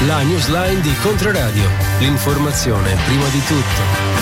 La newsline di Controradio. L'informazione prima di tutto.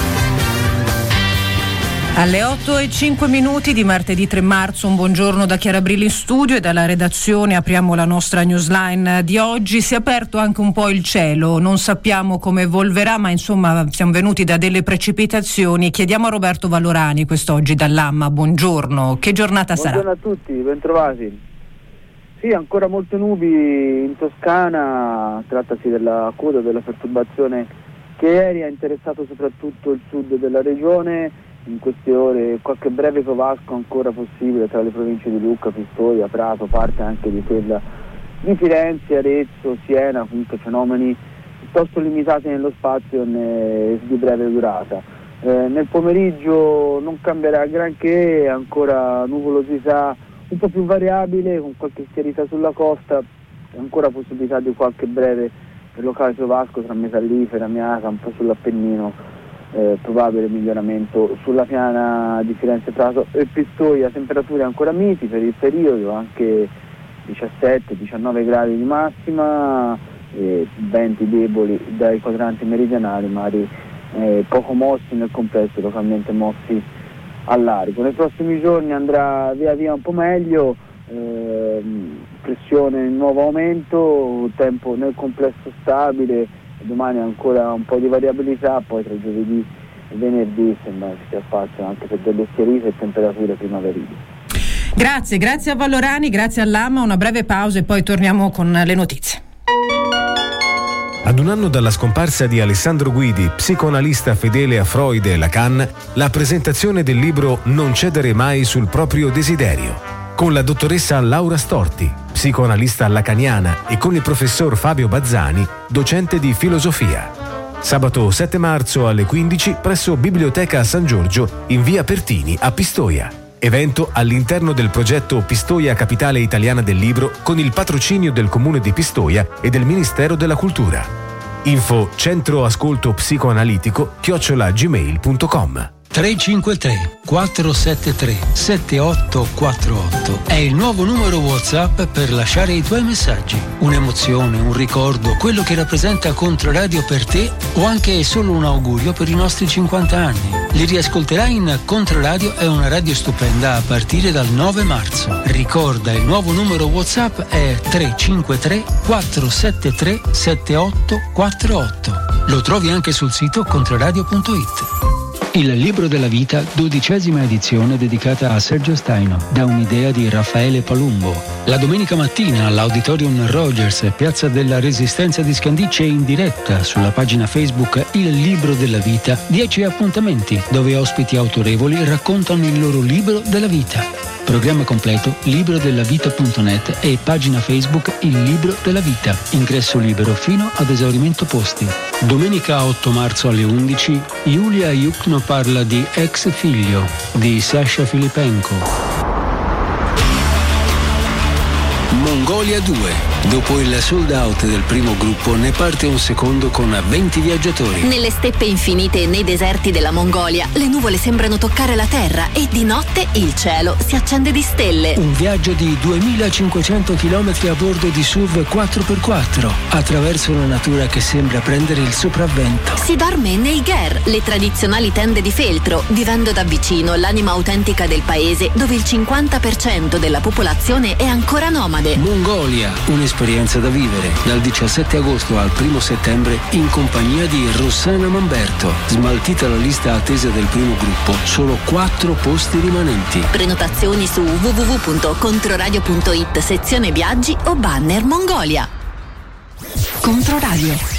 Alle 8:05 di martedì 3 marzo, un buongiorno da Chiara Brilli in studio e dalla redazione. Apriamo la nostra newsline di oggi. Si è aperto anche un po' il cielo, non sappiamo come evolverà, ma insomma siamo venuti da delle precipitazioni. Chiediamo a Roberto Vallorani quest'oggi dall'Amma, buongiorno, che giornata sarà? Buongiorno a tutti, bentrovati. Sì, ancora molte nubi in Toscana, trattasi della coda della perturbazione che ieri ha interessato soprattutto il sud della regione. In queste ore qualche breve covasco ancora possibile tra le province di Lucca, Pistoia, Prato, parte anche di quella di Firenze, Arezzo, Siena, comunque fenomeni piuttosto limitati nello spazio e di breve durata. Nel pomeriggio non cambierà granché, ancora nuvolosità un po' più variabile con qualche schiarità sulla costa, ancora possibilità di qualche breve locale covasco tra Metallifera, Amiata, un po' sull'Appennino. Probabile miglioramento sulla piana di Firenze, Prato e Pistoia. Temperature ancora miti per il periodo, anche 17-19 gradi di massima, venti deboli dai quadranti meridionali, mari poco mossi nel complesso, localmente mossi al largo. Nei prossimi giorni andrà via via un po' meglio, pressione in nuovo aumento, tempo nel complesso stabile. Domani ancora un po' di variabilità, poi tra giovedì e venerdì sembra che sia spazio anche per delle schiarite e temperature primaverili. Grazie a Vallorani, grazie all'Amma, una breve pausa e poi torniamo con le notizie. Ad un anno dalla scomparsa di Alessandro Guidi, psicoanalista fedele a Freud e Lacan, la presentazione del libro Non cedere mai sul proprio desiderio, con la dottoressa Laura Storti, psicoanalista lacaniana, e con il professor Fabio Bazzani, docente di filosofia. Sabato 7 marzo alle 15 presso Biblioteca San Giorgio in via Pertini a Pistoia. Evento all'interno del progetto Pistoia Capitale Italiana del Libro con il patrocinio del Comune di Pistoia e del Ministero della Cultura. Info Centro Ascolto Psicoanalitico @gmail.com. 353 473 7848 è il nuovo numero WhatsApp per lasciare i tuoi messaggi. Un'emozione, un ricordo, quello che rappresenta Controradio per te o anche solo un augurio per i nostri 50 anni. Li riascolterai in Controradio, è una radio stupenda a partire dal 9 marzo. Ricorda, il nuovo numero WhatsApp è 353 473 7848. Lo trovi anche sul sito controradio.it. Il Libro della Vita, 12ª edizione dedicata a Sergio Staino, da un'idea di Raffaele Palumbo. La domenica mattina all'Auditorium Rogers, Piazza della Resistenza di Scandicci, in diretta sulla pagina Facebook Il Libro della Vita, 10 appuntamenti dove ospiti autorevoli raccontano il loro libro della vita. Programma completo librodellavita.net e pagina Facebook Il Libro della Vita. Ingresso libero fino ad esaurimento posti. Domenica 8 marzo alle 11 Yulia Yukno parla di Ex figlio di Sasha Filipenko. Mongolia 2. Dopo il sold out del primo gruppo ne parte un secondo con 20 viaggiatori. Nelle steppe infinite e nei deserti della Mongolia le nuvole sembrano toccare la terra e di notte il cielo si accende di stelle. Un viaggio di 2500 km a bordo di SUV 4x4 attraverso una natura che sembra prendere il sopravvento. Si dorme nei ger, le tradizionali tende di feltro, vivendo da vicino l'anima autentica del paese dove il 50% della popolazione è ancora nomade. Mongolia, un'esperienza da vivere dal 17 agosto al 1 settembre in compagnia di Rossana Mamberto. Smaltita la lista attesa del primo gruppo, solo 4 posti rimanenti. Prenotazioni su www.controradio.it, sezione viaggi o banner Mongolia. Controradio.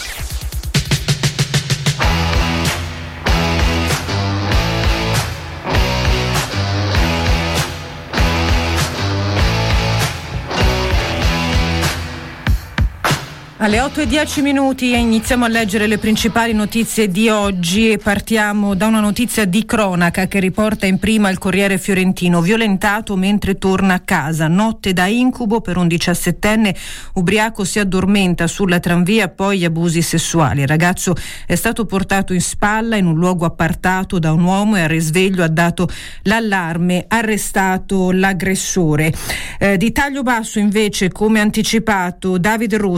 Alle 8:10 iniziamo a leggere le principali notizie di oggi e partiamo da una notizia di cronaca che riporta in prima il Corriere Fiorentino. Violentato mentre torna a casa, notte da incubo per un 17enne ubriaco, si addormenta sulla tranvia, poi abusi sessuali. Il ragazzo è stato portato in spalla in un luogo appartato da un uomo e al risveglio ha dato l'allarme, arrestato l'aggressore. Di taglio basso invece, come anticipato Davide Rossi, la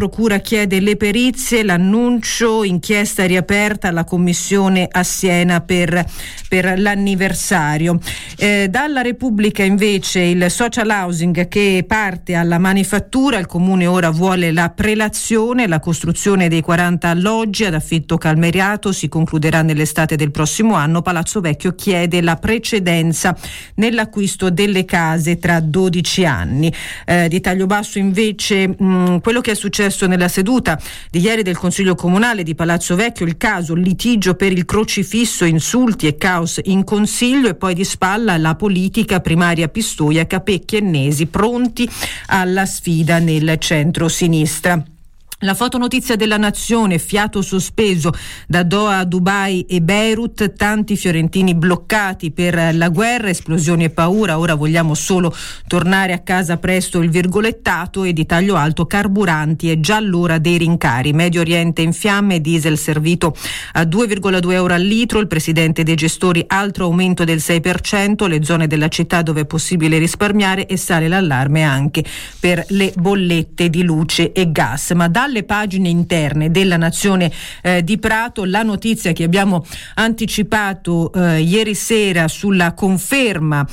procura chiede le perizie, l'annuncio, inchiesta riaperta alla commissione a Siena per l'anniversario. Dalla Repubblica invece il social housing che parte alla manifattura, il comune ora vuole la prelazione, la costruzione dei 40 alloggi ad affitto calmierato si concluderà nell'estate del prossimo anno. Palazzo Vecchio chiede la precedenza nell'acquisto delle case tra 12 anni. Di taglio basso invece quello che è successo nella seduta di ieri del Consiglio Comunale di Palazzo Vecchio, il caso litigio per il crocifisso, insulti e caos in Consiglio, e poi di spalla la politica, primaria Pistoia, Capecchi e Nesi pronti alla sfida nel centro-sinistra. La fotonotizia della Nazione, fiato sospeso da Doha a Dubai e Beirut, tanti fiorentini bloccati per la guerra, esplosioni e paura, ora vogliamo solo tornare a casa presto, il virgolettato, e di taglio alto carburanti, è già l'ora dei rincari. Medio Oriente in fiamme, diesel servito a 2,2 euro al litro, il presidente dei gestori altro aumento del 6%, le zone della città dove è possibile risparmiare, e sale l'allarme anche per le bollette di luce e gas. Ma dalle pagine interne della Nazione di Prato la notizia che abbiamo anticipato ieri sera sulla conferma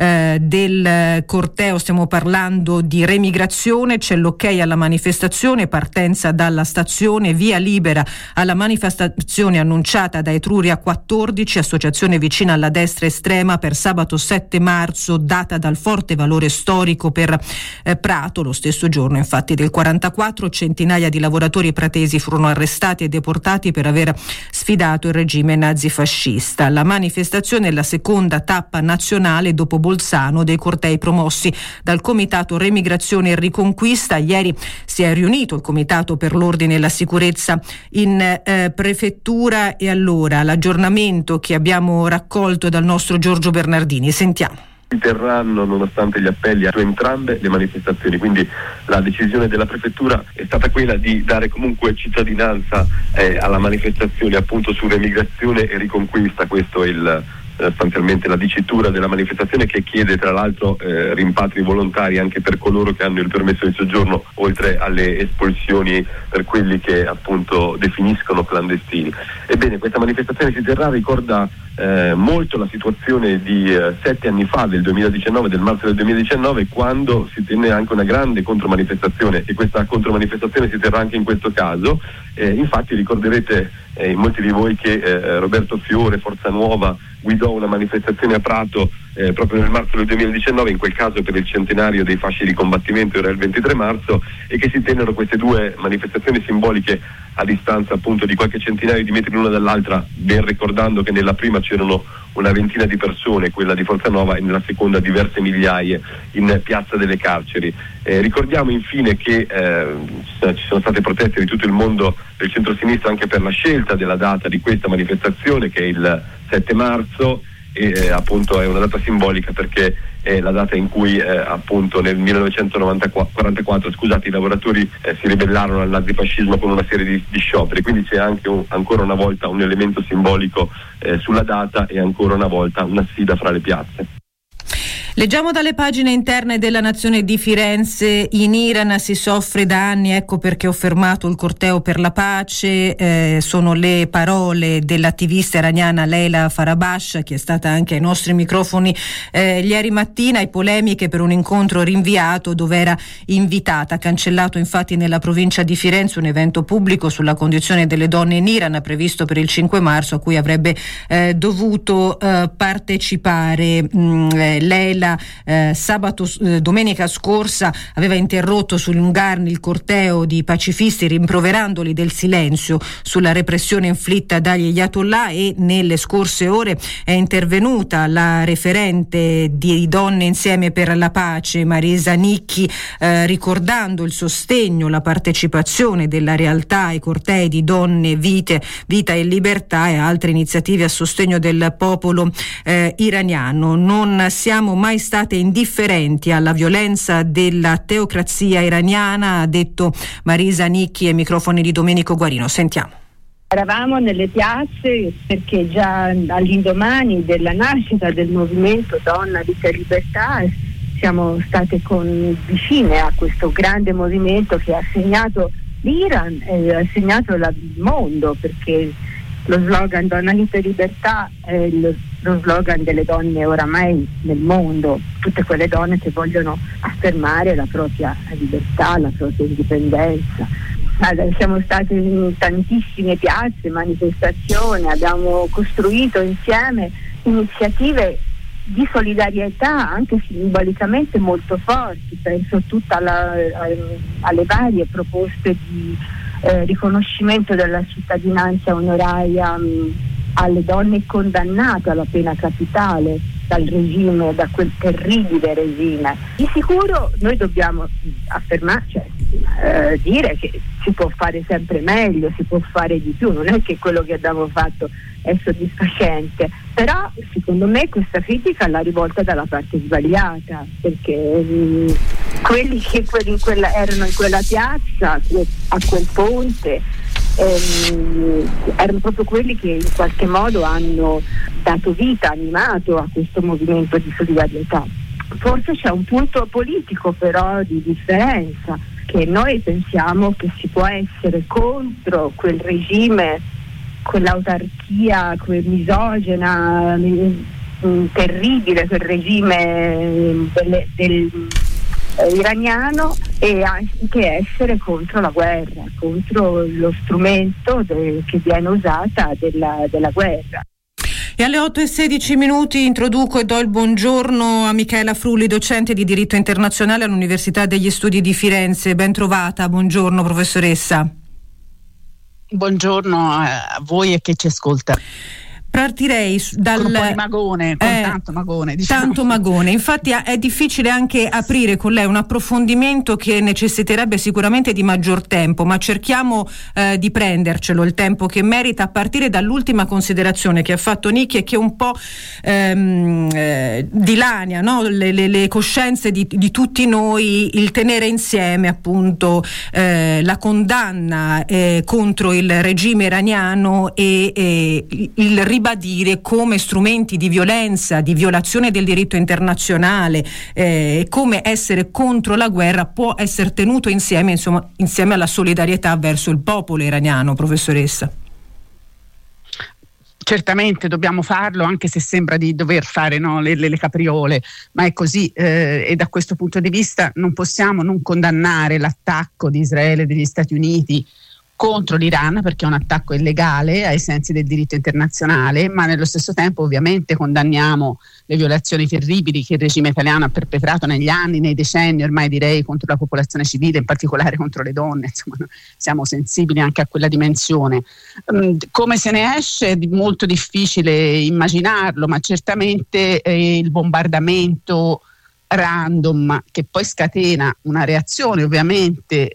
del corteo, stiamo parlando di remigrazione, c'è l'ok alla manifestazione, partenza dalla stazione, via libera alla manifestazione annunciata da Etruria 14, associazione vicina alla destra estrema, per sabato 7 marzo, data dal forte valore storico per Prato. Lo stesso giorno infatti del 44 centinaia di lavoratori pratesi furono arrestati e deportati per aver sfidato il regime nazifascista. La manifestazione è la seconda tappa nazionale dopo Bolzano dei cortei promossi dal Comitato Remigrazione e Riconquista. Ieri si è riunito il Comitato per l'Ordine e la Sicurezza in prefettura, e allora l'aggiornamento che abbiamo raccolto dal nostro Giorgio Bernardini. Sentiamo. Si terranno nonostante gli appelli su entrambe le manifestazioni, quindi la decisione della prefettura è stata quella di dare comunque cittadinanza alla manifestazione appunto su remigrazione e riconquista. Questo è sostanzialmente la dicitura della manifestazione, che chiede tra l'altro rimpatri volontari anche per coloro che hanno il permesso di soggiorno, oltre alle espulsioni per quelli che appunto definiscono clandestini. Ebbene, questa manifestazione si terrà, ricorda molto la situazione di 7 anni fa, del 2019, del marzo del 2019, quando si tenne anche una grande contromanifestazione, e questa contromanifestazione si terrà anche in questo caso. Infatti ricorderete molti di voi che Roberto Fiore, Forza Nuova, guidò una manifestazione a Prato proprio nel marzo del 2019, in quel caso per il centenario dei fasci di combattimento, era il 23 marzo, e che si tennero queste due manifestazioni simboliche a distanza appunto di qualche centinaio di metri l'una dall'altra, ben ricordando che nella prima c'erano una ventina di persone, quella di Forza Nuova, e nella seconda diverse migliaia in Piazza delle Carceri. Ricordiamo infine che ci sono state proteste di tutto il mondo del centro-sinistra anche per la scelta della data di questa manifestazione, che è il 7 marzo, e appunto è una data simbolica perché è la data in cui appunto nel 1944 i lavoratori si ribellarono al nazifascismo con una serie di scioperi, quindi c'è anche ancora una volta un elemento simbolico sulla data, e ancora una volta una sfida fra le piazze. Leggiamo dalle pagine interne della Nazione di Firenze: in Iran si soffre da anni, ecco perché ho fermato il corteo per la pace. Sono le parole dell'attivista iraniana Leila Farabash, che è stata anche ai nostri microfoni ieri mattina, e polemiche per un incontro rinviato dove era invitata. Cancellato infatti nella provincia di Firenze un evento pubblico sulla condizione delle donne in Iran previsto per il 5 marzo a cui avrebbe dovuto partecipare. Leila domenica scorsa aveva interrotto su Lungarni il corteo di pacifisti, rimproverandoli del silenzio sulla repressione inflitta dagli Ayatollah, e nelle scorse ore è intervenuta la referente di Donne Insieme per la Pace, Marisa Nicchi, ricordando il sostegno, la partecipazione della realtà ai cortei di Donne, Vita e Libertà e altre iniziative a sostegno del popolo iraniano. Non siamo mai state indifferenti alla violenza della teocrazia iraniana, ha detto Marisa Nicchi ai microfoni di Domenico Guarino. Sentiamo. Eravamo nelle piazze perché già all'indomani della nascita del movimento Donna, Vita e Libertà siamo state vicine a questo grande movimento che ha segnato l'Iran ha segnato il mondo, perché lo slogan Donna, vita e libertà è lo slogan delle donne oramai nel mondo, tutte quelle donne che vogliono affermare la propria libertà, la propria indipendenza. Siamo stati in tantissime piazze, manifestazioni, abbiamo costruito insieme iniziative di solidarietà anche simbolicamente molto forti. Penso alle varie proposte di riconoscimento della cittadinanza onoraria alle donne condannate alla pena capitale dal regime, da quel terribile regime. Di sicuro noi dobbiamo dire che si può fare sempre meglio, si può fare di più, non è che quello che abbiamo fatto è soddisfacente, però secondo me questa critica l'ha rivolta dalla parte sbagliata, perché quelli che erano in quella piazza, a quel ponte, erano proprio quelli che in qualche modo hanno dato vita, animato a questo movimento di solidarietà. Forse c'è un punto politico però di differenza, che noi pensiamo che si può essere contro quel regime, quell'autarchia, quel misogena terribile, quel regime iraniano, e anche essere contro la guerra, contro lo strumento che viene usata della guerra. E alle 8:16 introduco e do il buongiorno a Michaela Frulli, docente di diritto internazionale all'Università degli Studi di Firenze. Ben trovata, buongiorno professoressa. Buongiorno a voi e chi ci ascolta. Partirei dal con un po' di magone, con tanto magone, diciamo. Tanto magone, infatti è difficile anche aprire con lei un approfondimento che necessiterebbe sicuramente di maggior tempo, ma cerchiamo di prendercelo il tempo che merita, a partire dall'ultima considerazione che ha fatto Nicchi e che un po' dilania, no? le coscienze di tutti noi, il tenere insieme appunto la condanna contro il regime iraniano e il ribadire come strumenti di violenza, di violazione del diritto internazionale, come essere contro la guerra può essere tenuto insieme, insomma, insieme alla solidarietà verso il popolo iraniano, professoressa. Certamente dobbiamo farlo, anche se sembra di dover fare le capriole, ma è così, e da questo punto di vista non possiamo non condannare l'attacco di Israele e degli Stati Uniti contro l'Iran, perché è un attacco illegale ai sensi del diritto internazionale, ma nello stesso tempo ovviamente condanniamo le violazioni terribili che il regime italiano ha perpetrato negli anni, nei decenni ormai direi, contro la popolazione civile, in particolare contro le donne. Insomma, siamo sensibili anche a quella dimensione. Come se ne esce è molto difficile immaginarlo, ma certamente il bombardamento random che poi scatena una reazione ovviamente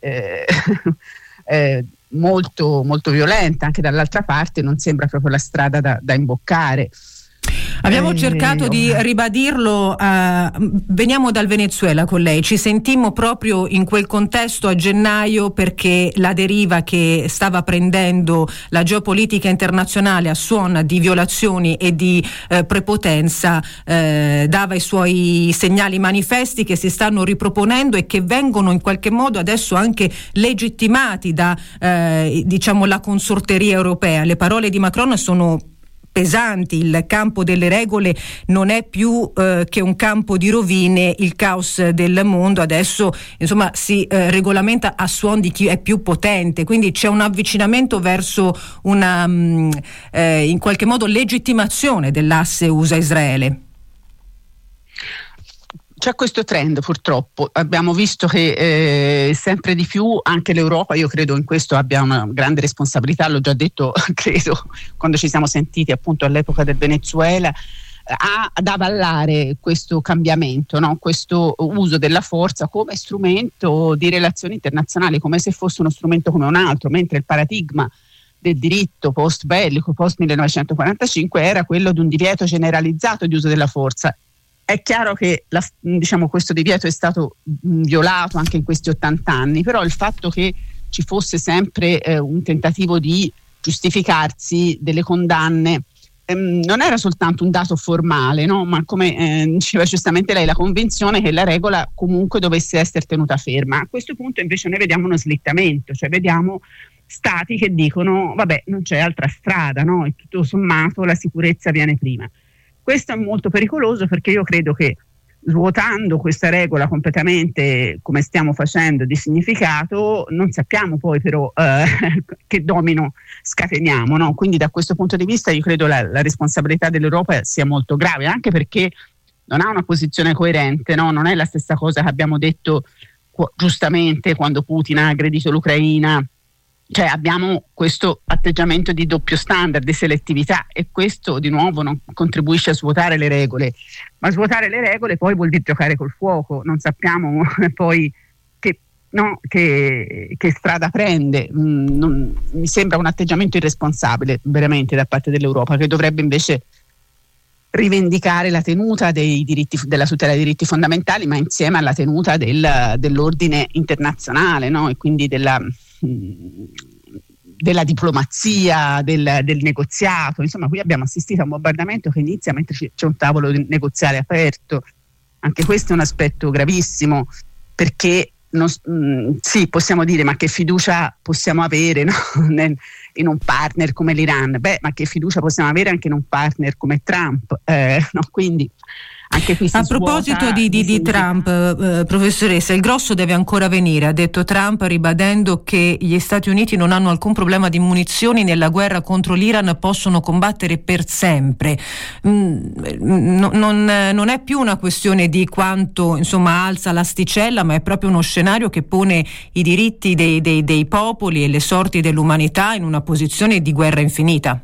molto, molto violenta anche dall'altra parte non sembra proprio la strada da imboccare. Abbiamo cercato di ribadirlo, veniamo dal Venezuela con lei, ci sentimmo proprio in quel contesto a gennaio, perché la deriva che stava prendendo la geopolitica internazionale a suon di violazioni e di prepotenza dava i suoi segnali manifesti che si stanno riproponendo e che vengono in qualche modo adesso anche legittimati da la consorteria europea. Le parole di Macron sono pesanti, il campo delle regole non è più che un campo di rovine, il caos del mondo adesso insomma si regolamenta a suon di chi è più potente, quindi c'è un avvicinamento verso una in qualche modo legittimazione dell'asse USA-Israele. C'è questo trend purtroppo, abbiamo visto che sempre di più anche l'Europa, io credo in questo abbia una grande responsabilità, l'ho già detto credo quando ci siamo sentiti appunto all'epoca del Venezuela, ad avallare questo cambiamento, no? Questo uso della forza come strumento di relazioni internazionali, come se fosse uno strumento come un altro, mentre il paradigma del diritto post bellico, post 1945 era quello di un divieto generalizzato di uso della forza. È chiaro che questo divieto è stato violato anche in questi 80 anni, però il fatto che ci fosse sempre un tentativo di giustificarsi delle condanne non era soltanto un dato formale, no? Ma come diceva giustamente lei, la convinzione che la regola comunque dovesse essere tenuta ferma. A questo punto invece noi vediamo uno slittamento, cioè vediamo stati che dicono vabbè, non c'è altra strada, no? E tutto sommato la sicurezza viene prima. Questo è molto pericoloso, perché io credo che svuotando questa regola completamente, come stiamo facendo, di significato, non sappiamo poi però che domino scateniamo, no? Quindi da questo punto di vista io credo la responsabilità dell'Europa sia molto grave, anche perché non ha una posizione coerente, no? Non è la stessa cosa che abbiamo detto giustamente quando Putin ha aggredito l'Ucraina. Cioè abbiamo questo atteggiamento di doppio standard, di selettività, e questo di nuovo non contribuisce a svuotare le regole, ma svuotare le regole poi vuol dire giocare col fuoco, non sappiamo poi che strada prende. Mi sembra un atteggiamento irresponsabile veramente da parte dell'Europa, che dovrebbe invece rivendicare la tenuta dei diritti, della tutela dei diritti fondamentali, ma insieme alla tenuta dell'ordine internazionale, no? E quindi della diplomazia, del negoziato. Insomma, qui abbiamo assistito a un bombardamento che inizia mentre c'è un tavolo negoziale aperto. Anche questo è un aspetto gravissimo, perché sì, possiamo dire, ma che fiducia possiamo avere, no? In un partner come l'Iran? Ma che fiducia possiamo avere anche in un partner come Trump? No? Quindi anche qui a proposito di Trump, professoressa, il grosso deve ancora venire, ha detto Trump, ribadendo che gli Stati Uniti non hanno alcun problema di munizioni, nella guerra contro l'Iran possono combattere per sempre. Non è più una questione di quanto insomma alza l'asticella, ma è proprio uno scenario che pone i diritti dei popoli e le sorti dell'umanità in una posizione di guerra infinita.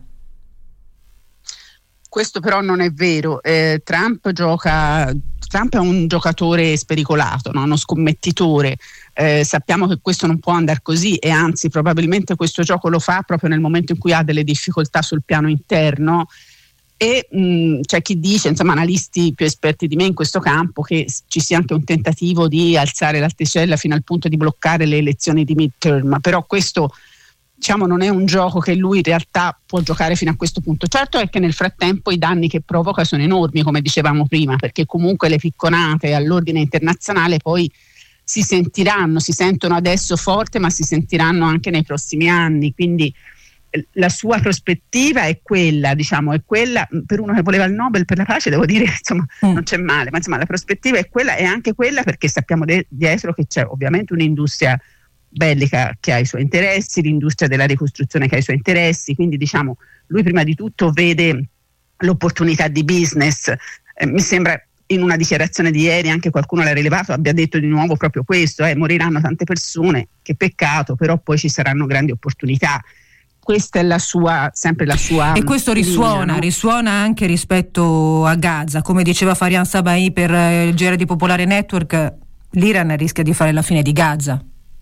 Questo però non è vero. Trump è un giocatore spericolato, no? Uno scommettitore. Sappiamo che questo non può andare così, e anzi probabilmente questo gioco lo fa proprio nel momento in cui ha delle difficoltà sul piano interno, e c'è chi dice, insomma analisti più esperti di me in questo campo, che ci sia anche un tentativo di alzare l'asticella fino al punto di bloccare le elezioni di midterm, però questo diciamo non è un gioco che lui in realtà può giocare fino a questo punto. Certo è che nel frattempo i danni che provoca sono enormi, come dicevamo prima, perché comunque le picconate all'ordine internazionale poi si sentono adesso forte, ma si sentiranno anche nei prossimi anni. Quindi la sua prospettiva è quella per uno che voleva il Nobel per la pace, devo dire, insomma, non c'è male, ma insomma la prospettiva è quella, e anche quella perché sappiamo dietro che c'è ovviamente un'industria bellica che ha i suoi interessi, l'industria della ricostruzione che ha i suoi interessi, quindi diciamo lui prima di tutto vede l'opportunità di business. Mi sembra in una dichiarazione di ieri, anche qualcuno l'ha rilevato, abbia detto di nuovo proprio questo, moriranno tante persone, che peccato, però poi ci saranno grandi opportunità. Questa è sempre la sua e questo risuona anche rispetto a Gaza, come diceva Farian Sabai per il GR di Popolare Network. L'Iran rischia di fare la fine di Gaza.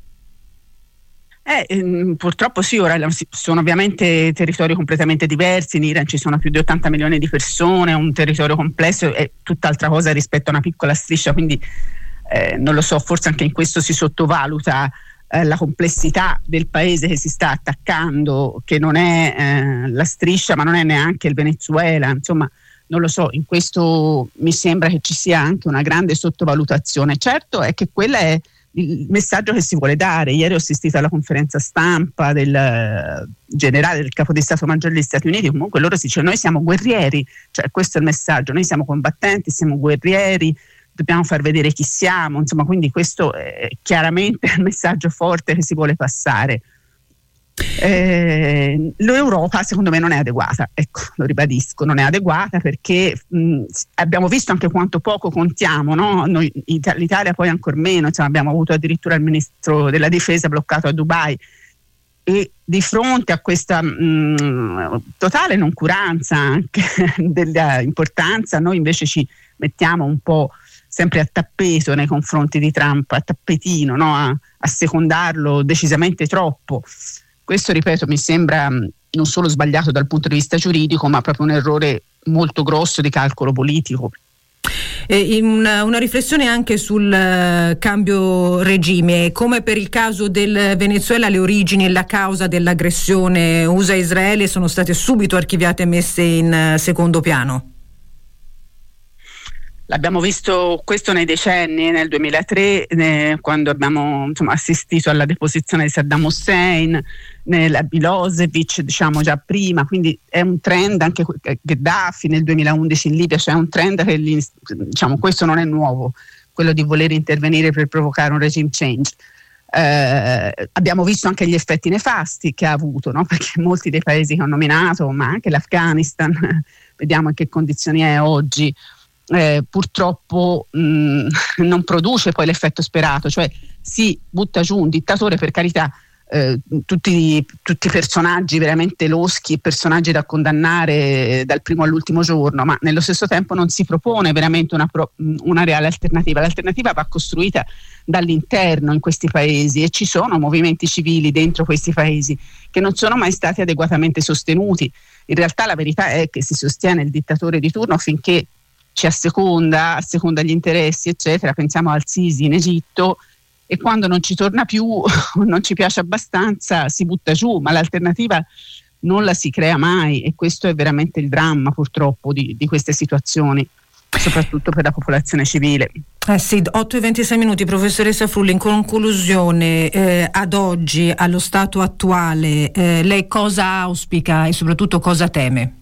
Purtroppo sì, ora sono ovviamente territori completamente diversi. In Iran ci sono più di 80 milioni di persone, un territorio complesso, è tutt'altra cosa rispetto a una piccola striscia, quindi non lo so, forse anche in questo si sottovaluta la complessità del paese che si sta attaccando, che non è la striscia, ma non è neanche il Venezuela, insomma non lo so, in questo mi sembra che ci sia anche una grande sottovalutazione. Certo è che quella è il messaggio che si vuole dare. Ieri ho assistito alla conferenza stampa del generale, del capo di Stato Maggiore degli Stati Uniti. Comunque loro si dicono: noi siamo guerrieri, cioè questo è il messaggio, noi siamo combattenti, siamo guerrieri, dobbiamo far vedere chi siamo, insomma, quindi questo è chiaramente il messaggio forte che si vuole passare. L'Europa secondo me non è adeguata, ecco, lo ribadisco, non è adeguata perché abbiamo visto anche quanto poco contiamo, no? Noi, l'Italia poi ancor meno, insomma, abbiamo avuto addirittura il ministro della difesa bloccato a Dubai, e di fronte a questa totale noncuranza anche dell'importanza, noi invece ci mettiamo un po' sempre a tappeto nei confronti di Trump, a tappetino, no? a secondarlo decisamente troppo. Questo, ripeto, mi sembra non solo sbagliato dal punto di vista giuridico, ma proprio un errore molto grosso di calcolo politico. Una riflessione anche sul cambio regime. Come per il caso del Venezuela, le origini e la causa dell'aggressione USA-Israele sono state subito archiviate e messe in secondo piano. L'abbiamo visto questo nei decenni, nel 2003 quando abbiamo assistito alla deposizione di Saddam Hussein, nella Milosevic già prima, quindi è un trend, anche Gheddafi nel 2011 in Libia, c'è un trend che questo non è nuovo, quello di voler intervenire per provocare un regime change. Abbiamo visto anche gli effetti nefasti che ha avuto, no? Perché molti dei paesi che ho nominato, ma anche l'Afghanistan, vediamo in che condizioni è oggi. Purtroppo non produce poi l'effetto sperato, cioè si butta giù un dittatore, per carità, tutti personaggi veramente loschi, personaggi da condannare dal primo all'ultimo giorno, ma nello stesso tempo non si propone veramente una reale alternativa. L'alternativa va costruita dall'interno in questi paesi, e ci sono movimenti civili dentro questi paesi che non sono mai stati adeguatamente sostenuti. In realtà la verità è che si sostiene il dittatore di turno finché ci asseconda gli interessi, eccetera. Pensiamo al Sisi in Egitto, e quando non ci torna più, non ci piace abbastanza, si butta giù, ma l'alternativa non la si crea mai, e questo è veramente il dramma purtroppo di queste situazioni, soprattutto per la popolazione civile. Sì, 8:26, professoressa Frulli, in conclusione, ad oggi, allo stato attuale, lei cosa auspica e soprattutto cosa teme?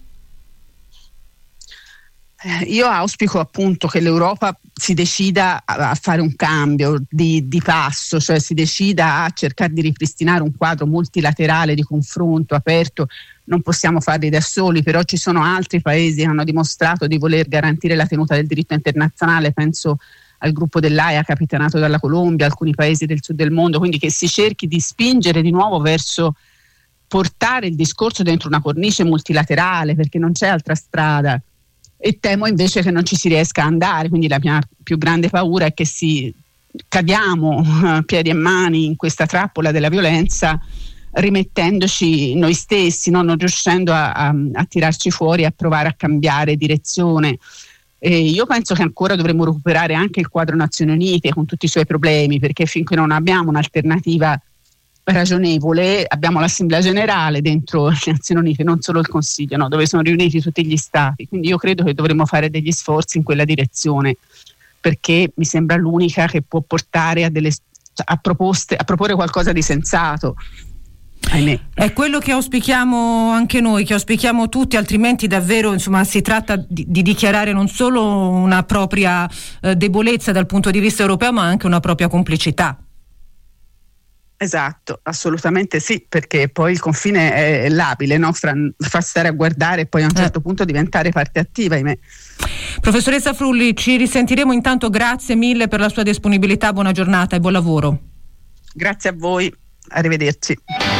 Io auspico appunto che l'Europa si decida a fare un cambio di passo, cioè si decida a cercare di ripristinare un quadro multilaterale di confronto aperto. Non possiamo farli da soli, però ci sono altri paesi che hanno dimostrato di voler garantire la tenuta del diritto internazionale, penso al gruppo dell'AIA capitanato dalla Colombia, alcuni paesi del sud del mondo, quindi che si cerchi di spingere di nuovo verso portare il discorso dentro una cornice multilaterale, perché non c'è altra strada. E temo invece che non ci si riesca a andare, quindi la mia più grande paura è che cadiamo piedi e mani in questa trappola della violenza, rimettendoci noi stessi, no? Non riuscendo a tirarci fuori, a provare a cambiare direzione. E io penso che ancora dovremmo recuperare anche il quadro Nazioni Unite con tutti i suoi problemi, perché finché non abbiamo un'alternativa ragionevole, abbiamo l'Assemblea Generale dentro le Nazioni Unite, non solo il Consiglio, no, dove sono riuniti tutti gli Stati, quindi io credo che dovremmo fare degli sforzi in quella direzione, perché mi sembra l'unica che può portare a proporre qualcosa di sensato. Ahimè. È quello che auspichiamo anche noi, che auspichiamo tutti, altrimenti davvero si tratta di dichiarare non solo una propria debolezza dal punto di vista europeo, ma anche una propria complicità. Esatto, assolutamente sì, perché poi il confine è labile, no? Fa stare a guardare e poi a un certo punto diventare parte attiva, ahimè. Professoressa Frulli, ci risentiremo. Intanto grazie mille per la sua disponibilità, buona giornata e buon lavoro. Grazie a voi, arrivederci.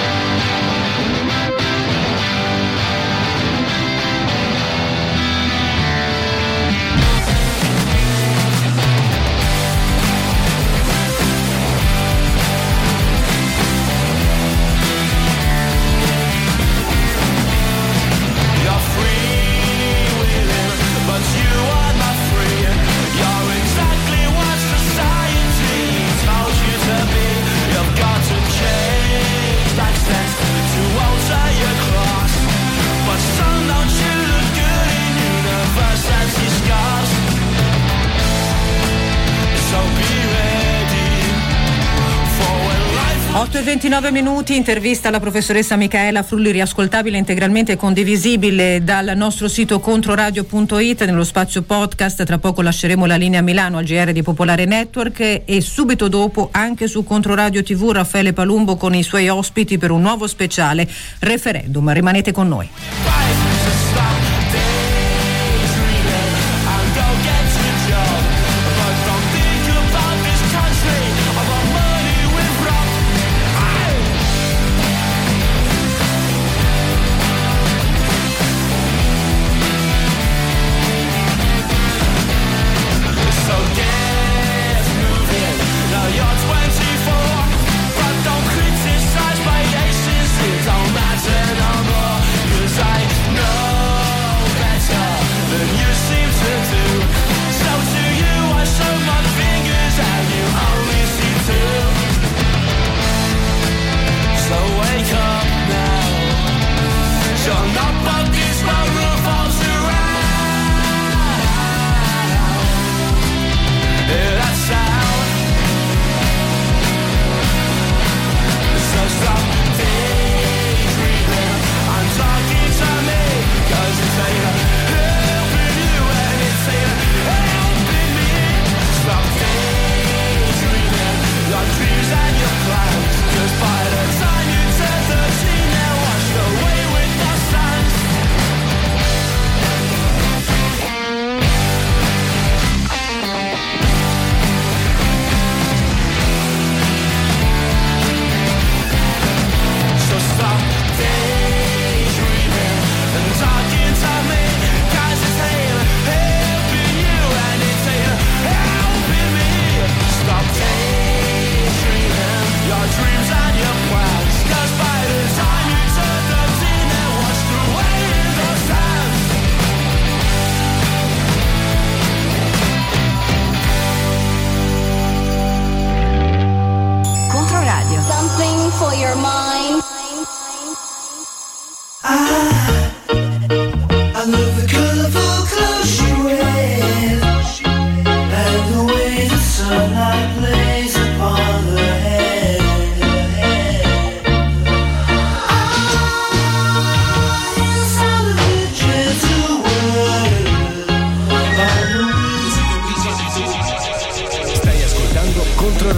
e 29 minuti, intervista alla professoressa Micaela Frulli, riascoltabile integralmente e condivisibile dal nostro sito controradio.it nello spazio podcast. Tra poco lasceremo la linea Milano al GR di Popolare Network e subito dopo anche su Controradio TV Raffaele Palumbo con i suoi ospiti per un nuovo speciale referendum. Rimanete con noi. I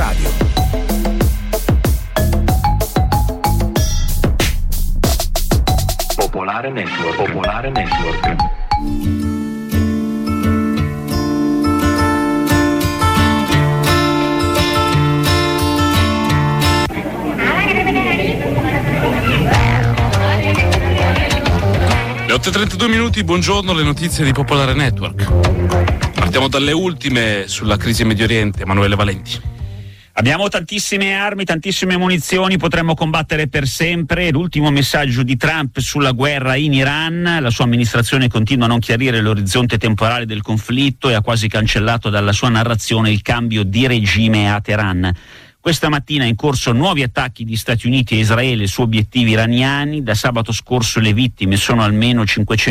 Controradio. Popolare Network. Popolare Network. Le 8:32 minuti, buongiorno, le notizie di Popolare Network. Partiamo dalle ultime sulla crisi in Medio Oriente. Emanuele Valenti. Abbiamo tantissime armi, tantissime munizioni, potremmo combattere per sempre. L'ultimo messaggio di Trump sulla guerra in Iran. La sua amministrazione continua a non chiarire l'orizzonte temporale del conflitto e ha quasi cancellato dalla sua narrazione il cambio di regime a Teheran. Questa mattina in corso nuovi attacchi di Stati Uniti e Israele su obiettivi iraniani. Da sabato scorso le vittime sono almeno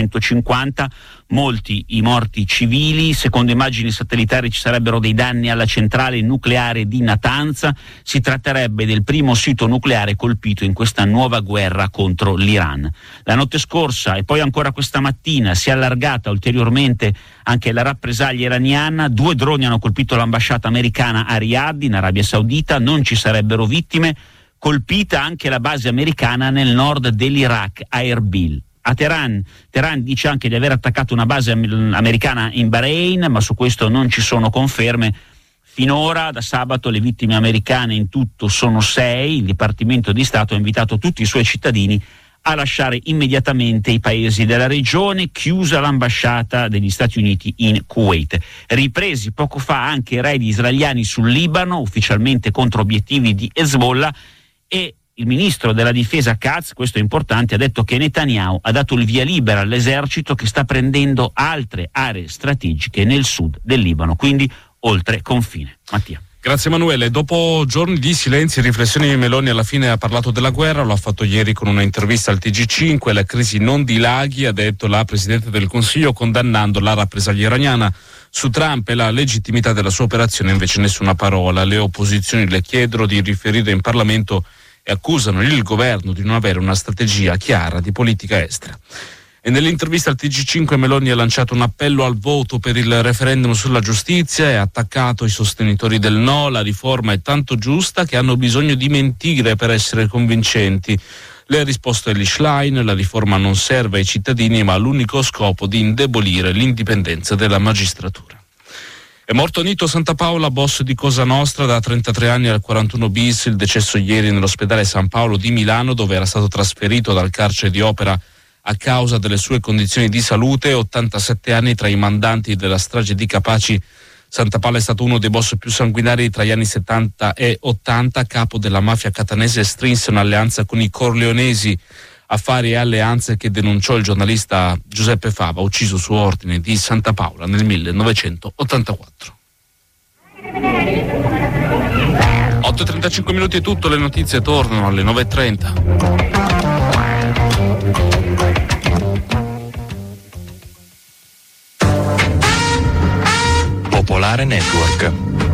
550, molti i morti civili. Secondo immagini satellitari ci sarebbero dei danni alla centrale nucleare di Natanz. Si tratterebbe del primo sito nucleare colpito in questa nuova guerra contro l'Iran. La notte scorsa e poi ancora questa mattina si è allargata ulteriormente anche la rappresaglia iraniana. 2 droni hanno colpito l'ambasciata americana a Riyadh, in Arabia Saudita. Non ci sarebbero vittime. Colpita anche la base americana nel nord dell'Iraq, a Erbil. A Teheran dice anche di aver attaccato una base americana in Bahrain, ma su questo non ci sono conferme. Finora, da sabato, le vittime americane in tutto sono 6. Il Dipartimento di Stato ha invitato tutti i suoi cittadini a lasciare immediatamente i paesi della regione, chiusa l'ambasciata degli Stati Uniti in Kuwait. Ripresi poco fa anche i raid israeliani sul Libano, ufficialmente contro obiettivi di Hezbollah, e il ministro della difesa Katz, questo è importante, ha detto che Netanyahu ha dato il via libera all'esercito che sta prendendo altre aree strategiche nel sud del Libano, quindi oltre confine. Mattia. Grazie Emanuele. Dopo giorni di silenzi e riflessioni, Meloni alla fine ha parlato della guerra, lo ha fatto ieri con una intervista al TG5, la crisi non dilaghi, ha detto la Presidente del Consiglio, condannando la rappresaglia iraniana. Su Trump e la legittimità della sua operazione invece nessuna parola. Le opposizioni le chiedono di riferire in Parlamento e accusano il governo di non avere una strategia chiara di politica estera. E nell'intervista al TG5 Meloni ha lanciato un appello al voto per il referendum sulla giustizia e ha attaccato i sostenitori del no. La riforma è tanto giusta che hanno bisogno di mentire per essere convincenti. Le ha risposto Elly Schlein: la riforma non serve ai cittadini ma ha l'unico scopo di indebolire l'indipendenza della magistratura. È morto Nito Santapaola, boss di Cosa Nostra, da 33 anni al 41 bis, il decesso ieri nell'ospedale San Paolo di Milano, dove era stato trasferito dal carcere di Opera a causa delle sue condizioni di salute. 87 anni tra i mandanti della strage di Capaci. Santapaola è stato uno dei boss più sanguinari tra gli anni 70 e 80, capo della mafia catanese, strinse un'alleanza con i corleonesi, affari e alleanze che denunciò il giornalista Giuseppe Fava, ucciso su ordine di Santapaola nel 1984. 8:35 minuti è tutto, le notizie tornano alle 9:30. Popolare Network.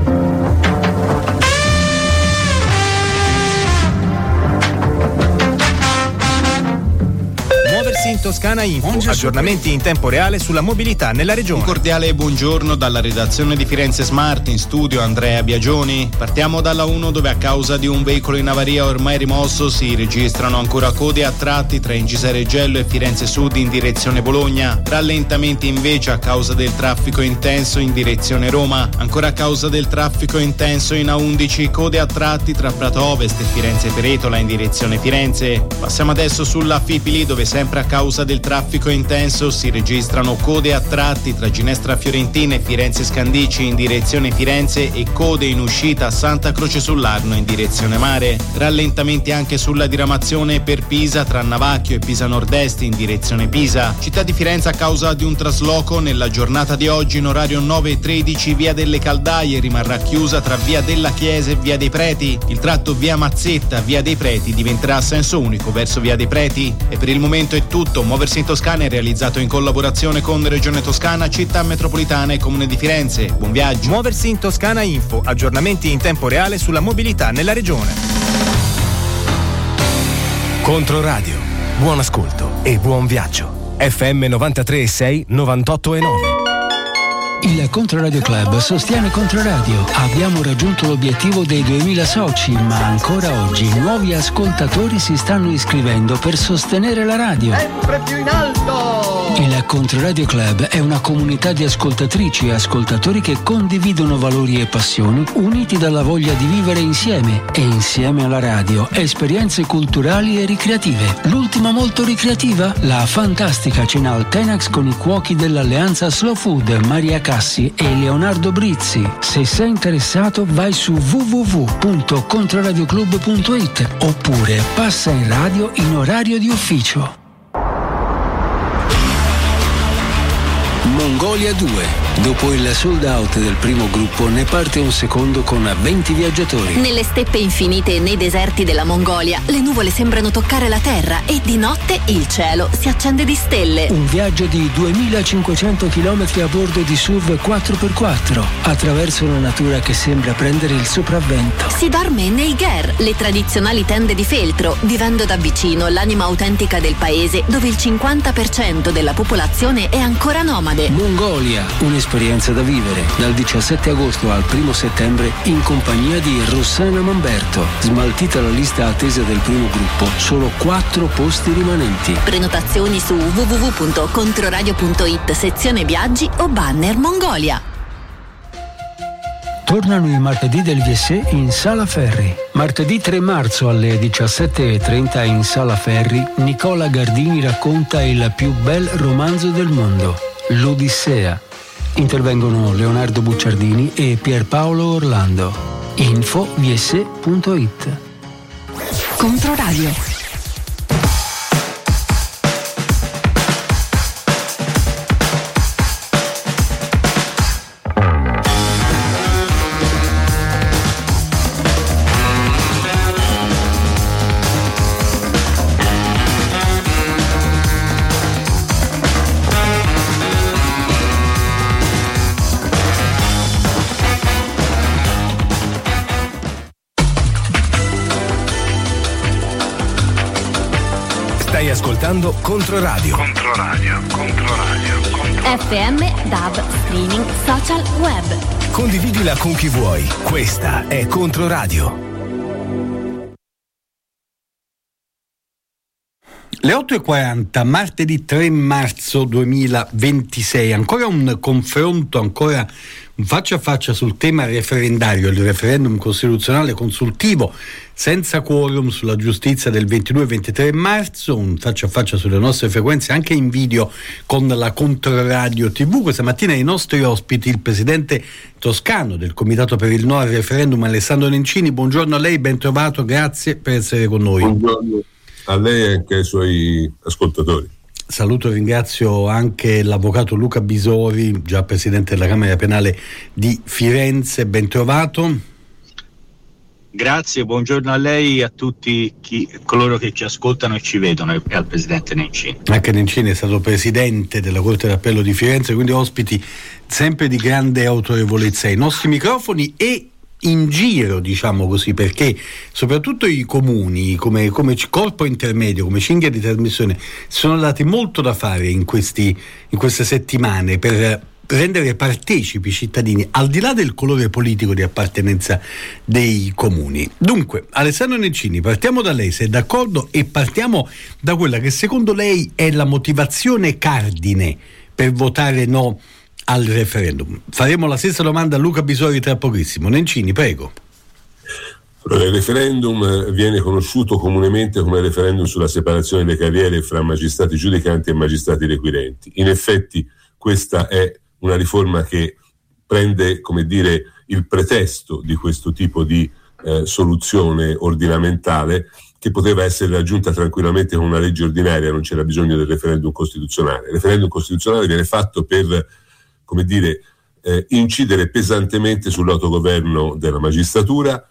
Muoversi in Toscana Info, aggiornamenti in tempo reale sulla mobilità nella regione. Un cordiale buongiorno dalla redazione di Firenze Smart, in studio Andrea Biagioni. Partiamo dalla 1, dove a causa di un veicolo in avaria ormai rimosso si registrano ancora code a tratti tra Incisa Reggello e Firenze Sud in direzione Bologna. Rallentamenti invece a causa del traffico intenso in direzione Roma. Ancora a causa del traffico intenso in A11, code a tratti tra Prato Ovest e Firenze Peretola in direzione Firenze. Passiamo adesso sulla Fipili, dove sempre a causa del traffico intenso si registrano code a tratti tra Ginestra Fiorentina e Firenze Scandicci in direzione Firenze e code in uscita a Santa Croce sull'Arno in direzione mare. Rallentamenti anche sulla diramazione per Pisa tra Navacchio e Pisa Nord-Est in direzione Pisa. Città di Firenze a causa di un trasloco nella giornata di oggi in orario 9:13 via delle Caldaie rimarrà chiusa tra via della Chiesa e via dei Preti. Il tratto via Mazzetta, via dei Preti diventerà a senso unico verso via dei Preti. E per il momento è tutto. Muoversi in Toscana è realizzato in collaborazione con Regione Toscana, Città Metropolitana e Comune di Firenze. Buon viaggio. Muoversi in Toscana Info, aggiornamenti in tempo reale sulla mobilità nella regione. Controradio, buon ascolto e buon viaggio. FM 93.6, 98.9. Il Controradio Club sostiene Controradio. Abbiamo raggiunto l'obiettivo dei 2000 soci, ma ancora oggi nuovi ascoltatori si stanno iscrivendo per sostenere la radio. Sempre più in alto! Il Controradio Club è una comunità di ascoltatrici e ascoltatori che condividono valori e passioni uniti dalla voglia di vivere insieme e insieme alla radio esperienze culturali e ricreative. L'ultima molto ricreativa? La fantastica cena al Tenax con i cuochi dell'Alleanza Slow Food, Maria Cassi e Leonardo Brizzi. Se sei interessato vai su www.controradioclub.it oppure passa in radio in orario di ufficio. Mongolia 2. Dopo il sold out del primo gruppo ne parte un secondo con 20 viaggiatori. Nelle steppe infinite e nei deserti della Mongolia le nuvole sembrano toccare la terra e di notte il cielo si accende di stelle. Un viaggio di 2500 km a bordo di SUV 4x4 attraverso una natura che sembra prendere il sopravvento. Si dorme nei ger, le tradizionali tende di feltro, vivendo da vicino l'anima autentica del paese dove il 50% della popolazione è ancora nomade. Mongolia, un'esperienza da vivere dal 17 agosto al 1 settembre in compagnia di Rossana Mamberto. Smaltita la lista attesa del primo gruppo, solo 4 posti rimanenti. Prenotazioni su www.controradio.it sezione viaggi o banner Mongolia. Tornano i martedì del VSE in Sala Ferri. Martedì 3 marzo alle 17:30 in Sala Ferri, Nicola Gardini racconta il più bel romanzo del mondo, L'Odissea. Intervengono Leonardo Bucciardini e Pierpaolo Orlando. Info vse.it. Controradio. Stai ascoltando Controradio. FM, DAB, streaming, social, web. Condividila con chi vuoi. Questa è Controradio. Le 8:40, martedì 3 marzo 2026, ancora un confronto, ancora un faccia a faccia sul tema referendario, il referendum costituzionale consultivo senza quorum sulla giustizia del 22 e 23 marzo, un faccia a faccia sulle nostre frequenze anche in video con la Controradio TV. Questa mattina i nostri ospiti, il presidente toscano del Comitato per il No al Referendum, Alessandro Nencini. Buongiorno a lei, ben trovato, grazie per essere con noi. Buongiorno a lei e anche ai suoi ascoltatori. Saluto e ringrazio anche l'avvocato Luca Bisori, già presidente della Camera Penale di Firenze, ben trovato. Grazie, buongiorno a lei e a tutti coloro che ci ascoltano e ci vedono e al presidente Nencini. Anche Nencini è stato presidente della Corte d'Appello di Firenze, quindi ospiti sempre di grande autorevolezza ai nostri microfoni e in giro, diciamo così, perché soprattutto i comuni come corpo intermedio, come cinghia di trasmissione, sono dati molto da fare in queste settimane per rendere partecipi i cittadini al di là del colore politico di appartenenza dei comuni. Dunque, Alessandro Nencini, partiamo da lei, se è d'accordo, e partiamo da quella che secondo lei è la motivazione cardine per votare no al referendum. Faremo la stessa domanda a Luca Bisori tra pochissimo. Nencini, prego. Il referendum viene conosciuto comunemente come referendum sulla separazione delle carriere fra magistrati giudicanti e magistrati requirenti. In effetti questa è una riforma che prende, come dire, il pretesto di questo tipo di soluzione ordinamentale che poteva essere raggiunta tranquillamente con una legge ordinaria, non c'era bisogno del referendum costituzionale. Il referendum costituzionale viene fatto per, come dire, incidere pesantemente sull'autogoverno della magistratura,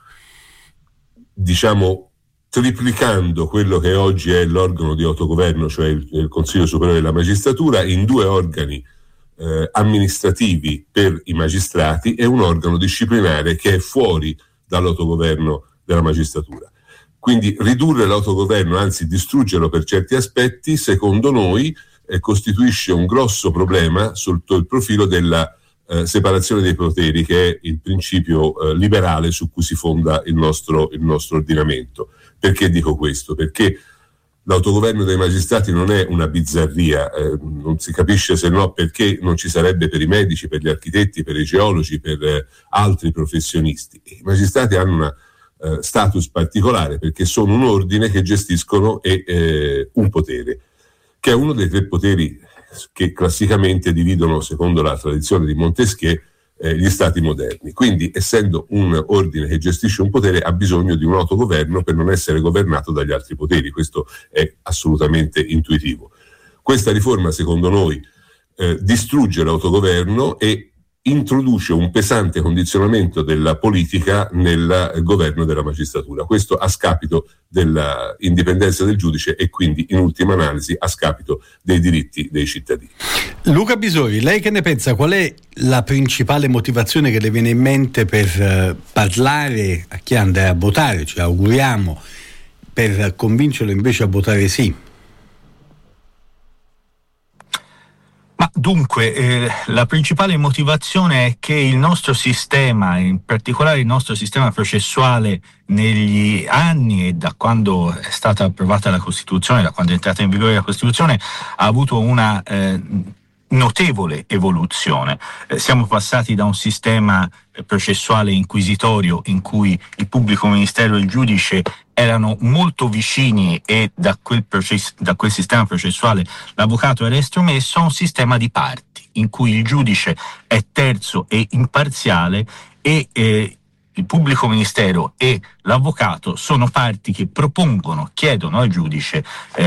diciamo triplicando quello che oggi è l'organo di autogoverno, cioè il Consiglio Superiore della Magistratura, in 2 organi amministrativi per i magistrati e un organo disciplinare che è fuori dall'autogoverno della magistratura. Quindi ridurre l'autogoverno, anzi distruggerlo per certi aspetti, secondo noi costituisce un grosso problema sotto il profilo della separazione dei poteri, che è il principio liberale su cui si fonda il nostro ordinamento. Perché dico questo? Perché l'autogoverno dei magistrati non è una bizzarria, non si capisce se no perché non ci sarebbe per i medici, per gli architetti, per i geologi, per altri professionisti. I magistrati hanno una status particolare perché sono un ordine che gestiscono un potere, che è uno dei 3 poteri che classicamente dividono, secondo la tradizione di Montesquieu, gli stati moderni. Quindi, essendo un ordine che gestisce un potere, ha bisogno di un autogoverno per non essere governato dagli altri poteri. Questo è assolutamente intuitivo. Questa riforma, secondo noi, distrugge l'autogoverno e introduce un pesante condizionamento della politica nel governo della magistratura. Questo a scapito dell'indipendenza del giudice e quindi, in ultima analisi, a scapito dei diritti dei cittadini. Luca Bisori, lei che ne pensa? Qual è la principale motivazione che le viene in mente per parlare a chi andrà a votare, ci auguriamo, per convincerlo invece a votare sì? Ma dunque, la principale motivazione è che il nostro sistema, in particolare il nostro sistema processuale, negli anni e da quando è stata approvata la Costituzione, da quando è entrata in vigore la Costituzione, ha avuto una notevole evoluzione. Siamo passati da un sistema processuale inquisitorio in cui il pubblico ministero e il giudice erano molto vicini e da quel sistema processuale l'avvocato era estromesso, a un sistema di parti in cui il giudice è terzo e imparziale e il pubblico ministero e l'avvocato sono parti che chiedono al giudice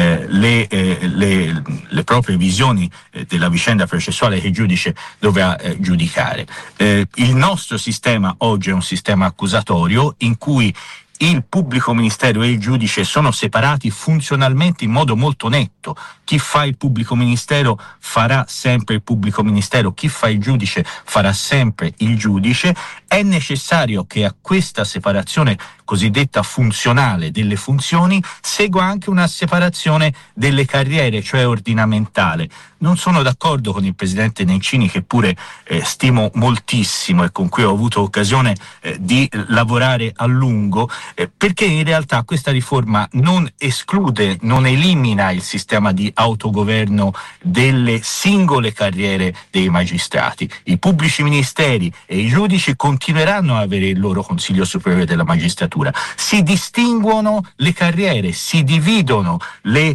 le proprie visioni della vicenda processuale che il giudice dovrà giudicare. Il nostro sistema oggi è un sistema accusatorio in cui il pubblico ministero e il giudice sono separati funzionalmente in modo molto netto. Chi fa il pubblico ministero farà sempre il pubblico ministero, chi fa il giudice farà sempre il giudice. È necessario che a questa separazione cosiddetta funzionale delle funzioni segua anche una separazione delle carriere, cioè ordinamentale. Non sono d'accordo con il presidente Nencini, che pure stimo moltissimo e con cui ho avuto occasione di lavorare a lungo, perché in realtà questa riforma non esclude, non elimina il sistema di autogoverno delle singole carriere dei magistrati. I pubblici ministeri e i giudici continueranno a avere il loro Consiglio Superiore della Magistratura. Si distinguono le carriere, si dividono le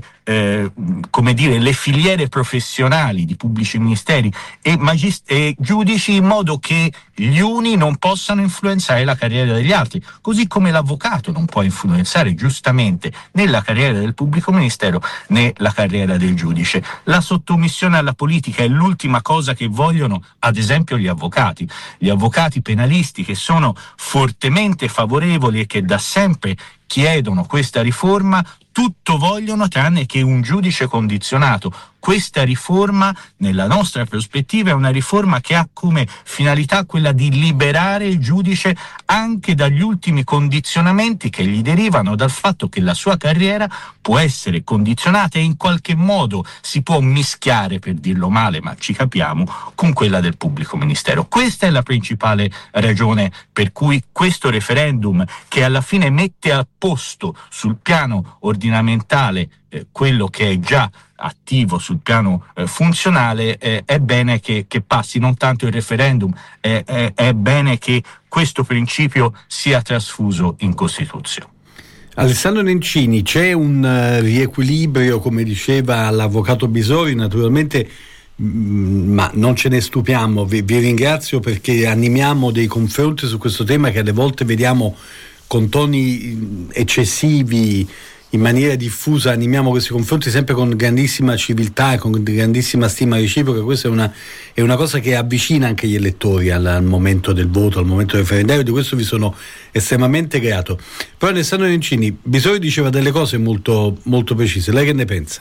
filiere professionali di pubblici ministeri e giudici, in modo che gli uni non possano influenzare la carriera degli altri, così come l'avvocato non può influenzare giustamente né la carriera del pubblico ministero né la carriera del giudice. La sottomissione alla politica è l'ultima cosa che vogliono, ad esempio, gli avvocati penalisti, che sono fortemente favorevoli e che da sempre chiedono questa riforma. Tutto vogliono tranne che un giudice condizionato. Questa riforma, nella nostra prospettiva, è una riforma che ha come finalità quella di liberare il giudice anche dagli ultimi condizionamenti che gli derivano dal fatto che la sua carriera può essere condizionata e in qualche modo si può mischiare, per dirlo male, ma ci capiamo, con quella del pubblico ministero. Questa è la principale ragione per cui questo referendum, che alla fine mette a posto sul piano ordinamentale quello che è già attivo sul piano funzionale, è bene che passi. Non tanto il referendum, è bene che questo principio sia trasfuso in Costituzione. Alessandro Nencini, c'è un riequilibrio, come diceva l'avvocato Bisori, naturalmente, ma non ce ne stupiamo. Vi ringrazio perché animiamo dei confronti su questo tema che alle volte vediamo con toni eccessivi, in maniera diffusa. Animiamo questi confronti sempre con grandissima civiltà e con grandissima stima reciproca. Questa è una cosa che avvicina anche gli elettori al momento del voto, al momento referendario. Di questo vi sono estremamente grato. Però Alessandro Nencini, Bisogno diceva delle cose molto, molto precise. Lei che ne pensa?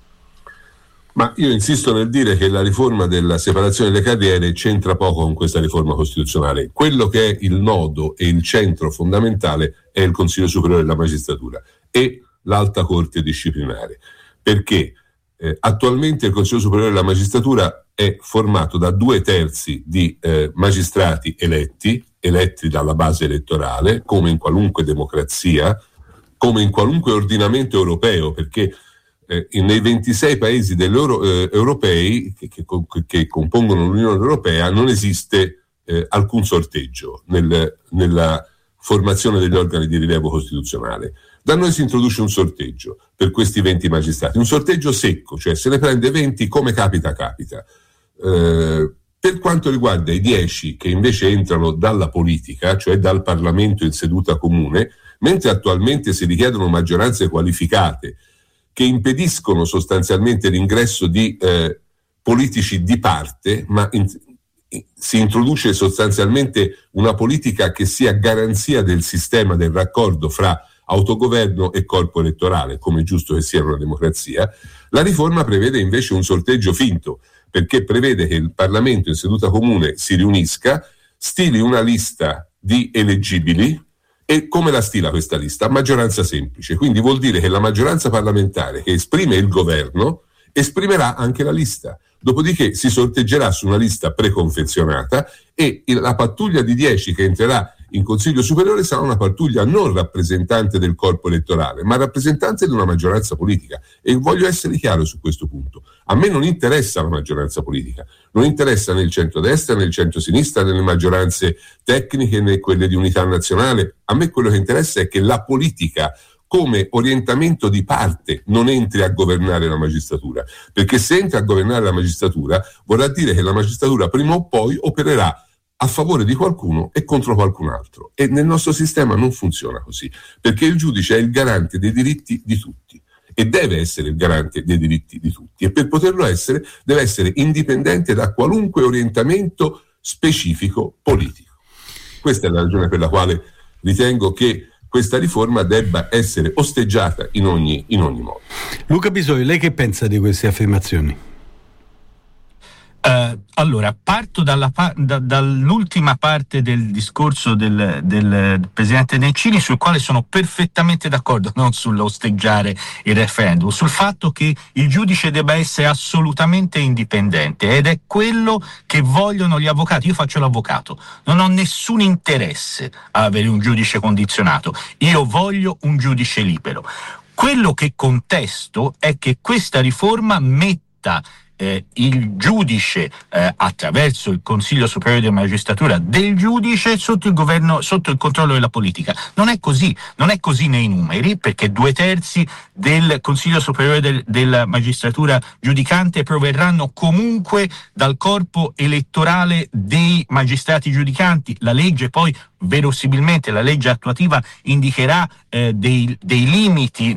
Ma io insisto nel dire che la riforma della separazione delle carriere c'entra poco con questa riforma costituzionale. Quello che è il nodo e il centro fondamentale è il Consiglio Superiore della Magistratura e l'Alta Corte Disciplinare, perché attualmente il Consiglio Superiore della Magistratura è formato da 2/3 di magistrati eletti dalla base elettorale, come in qualunque democrazia, come in qualunque ordinamento europeo, perché nei 26 paesi europei che compongono l'Unione Europea non esiste alcun sorteggio nella formazione degli organi di rilievo costituzionale. Da noi si introduce un sorteggio per questi 20 magistrati, un sorteggio secco, cioè se ne prende 20 come capita. Per quanto riguarda i 10 che invece entrano dalla politica, cioè dal Parlamento in seduta comune, mentre attualmente si richiedono maggioranze qualificate che impediscono sostanzialmente l'ingresso di politici di parte, ma si introduce sostanzialmente una politica che sia garanzia del sistema del raccordo fra autogoverno e corpo elettorale, come è giusto che sia in una democrazia. La riforma prevede invece un sorteggio finto, perché prevede che il Parlamento in seduta comune si riunisca, stili una lista di eleggibili. E come la stila questa lista? A maggioranza semplice, quindi vuol dire che la maggioranza parlamentare che esprime il governo esprimerà anche la lista. Dopodiché si sorteggerà su una lista preconfezionata e la pattuglia di 10 che entrerà in Consiglio Superiore sarà una pattuglia non rappresentante del corpo elettorale, ma rappresentante di una maggioranza politica. E voglio essere chiaro su questo punto. A me non interessa la maggioranza politica, non interessa né il centrodestra né il centrosinistra né le maggioranze tecniche né quelle di unità nazionale. A me quello che interessa è che la politica come orientamento di parte non entri a governare la magistratura, perché se entra a governare la magistratura vorrà dire che la magistratura prima o poi opererà a favore di qualcuno e contro qualcun altro, e nel nostro sistema non funziona così, perché il giudice è il garante dei diritti di tutti e deve essere il garante dei diritti di tutti, e per poterlo essere deve essere indipendente da qualunque orientamento specifico politico. Questa è la ragione per la quale ritengo che questa riforma debba essere osteggiata in ogni modo. Luca Bisogli, lei che pensa di queste affermazioni? Allora, parto dall'ultima parte del discorso del Presidente Nencini, sul quale sono perfettamente d'accordo, non sull'osteggiare il referendum, sul fatto che il giudice debba essere assolutamente indipendente, ed è quello che vogliono gli avvocati. Io faccio l'avvocato, non ho nessun interesse a avere un giudice condizionato, io voglio un giudice libero. Quello che contesto è che questa riforma metta il giudice attraverso il Consiglio Superiore della Magistratura del giudice sotto il governo, sotto il controllo della politica. Non è così nei numeri, perché 2/3 del Consiglio Superiore della Magistratura giudicante proverranno comunque dal corpo elettorale dei magistrati giudicanti. La legge poi, verosimilmente, la legge attuativa indicherà dei limiti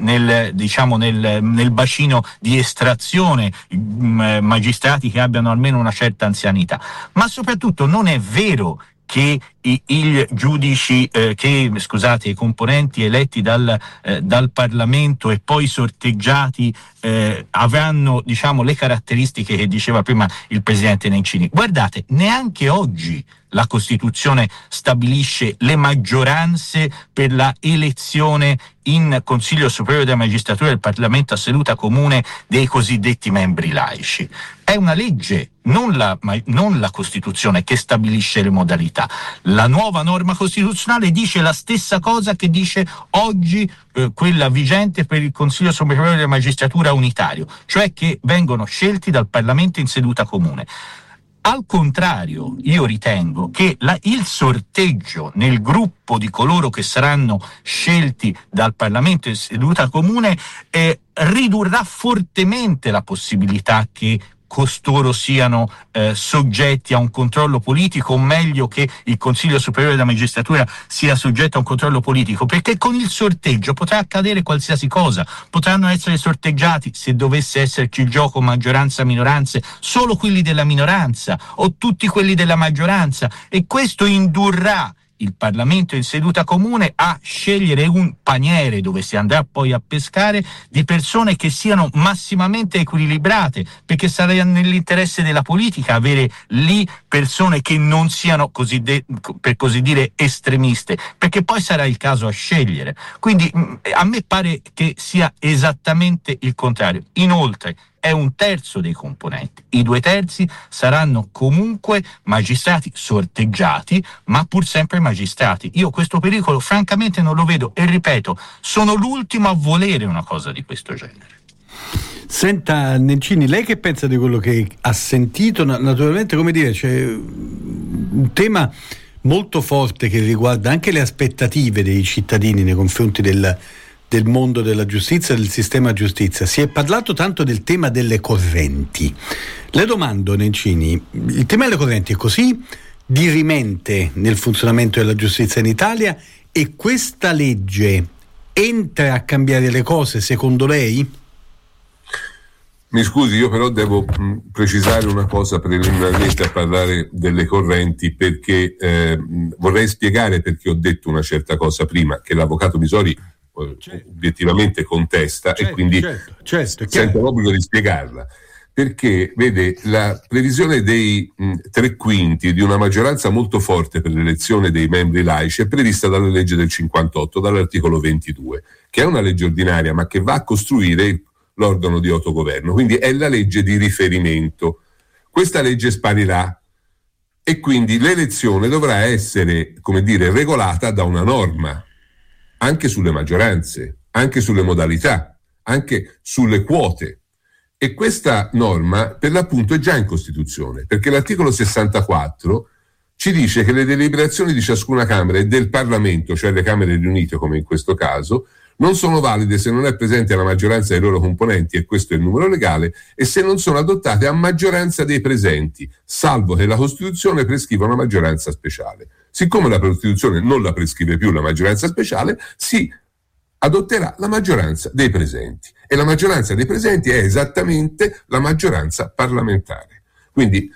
nel bacino di estrazione, magistrati che abbiano almeno una certa anzianità. Ma soprattutto non è vero che i giudici, i componenti eletti dal Parlamento e poi sorteggiati avranno, le caratteristiche che diceva prima il Presidente Nencini. Guardate, neanche oggi la Costituzione stabilisce le maggioranze per la elezione in Consiglio Superiore della Magistratura del Parlamento a seduta comune dei cosiddetti membri laici. È una legge, non la Costituzione, che stabilisce le modalità. La nuova norma costituzionale dice la stessa cosa che dice oggi quella vigente per il Consiglio Superiore della Magistratura unitario, cioè che vengono scelti dal Parlamento in seduta comune. Al contrario, io ritengo che il sorteggio nel gruppo di coloro che saranno scelti dal Parlamento in seduta comune ridurrà fortemente la possibilità che costoro siano soggetti a un controllo politico, o meglio che il Consiglio Superiore della Magistratura sia soggetto a un controllo politico, perché con il sorteggio potrà accadere qualsiasi cosa. Potranno essere sorteggiati, se dovesse esserci il gioco maggioranza-minoranze, solo quelli della minoranza o tutti quelli della maggioranza, e questo indurrà il Parlamento in seduta comune a scegliere un paniere dove si andrà poi a pescare di persone che siano massimamente equilibrate, perché sarà nell'interesse della politica avere lì persone che non siano per così dire estremiste, perché poi sarà il caso a scegliere. Quindi a me pare che sia esattamente il contrario. Inoltre, è un terzo dei componenti. I 2 terzi saranno comunque magistrati sorteggiati, ma pur sempre magistrati. Io questo pericolo francamente non lo vedo e ripeto, sono l'ultimo a volere una cosa di questo genere. Senta Nencini, lei che pensa di quello che ha sentito? Naturalmente, come dire, c'è un tema molto forte che riguarda anche le aspettative dei cittadini nei confronti del mondo della giustizia, del sistema giustizia. Si è parlato tanto del tema delle correnti. Le domando, Nencini, il tema delle correnti è così dirimente nel funzionamento della giustizia in Italia, e questa legge entra a cambiare le cose secondo lei? Mi scusi, io però devo precisare una cosa preliminarmente a parlare delle correnti, perché vorrei spiegare perché ho detto una certa cosa prima, che l'avvocato Bisori obiettivamente contesta, e quindi sento l'obbligo di spiegarla. Perché, vede, la previsione dei 3/5 di una maggioranza molto forte per l'elezione dei membri laici è prevista dalla legge del 58, dall'articolo 22, che è una legge ordinaria ma che va a costruire l'organo di autogoverno, quindi è la legge di riferimento. Questa legge sparirà e quindi l'elezione dovrà essere, come dire, regolata da una norma, anche sulle maggioranze, anche sulle modalità, anche sulle quote. E questa norma per l'appunto è già in Costituzione, perché l'articolo 64 ci dice che le deliberazioni di ciascuna Camera e del Parlamento, cioè le Camere riunite come in questo caso, non sono valide se non è presente la maggioranza dei loro componenti, e questo è il numero legale, e se non sono adottate a maggioranza dei presenti, salvo che la Costituzione prescriva una maggioranza speciale. Siccome la Costituzione non la prescrive più la maggioranza speciale, si adotterà la maggioranza dei presenti, e la maggioranza dei presenti è esattamente la maggioranza parlamentare. Quindi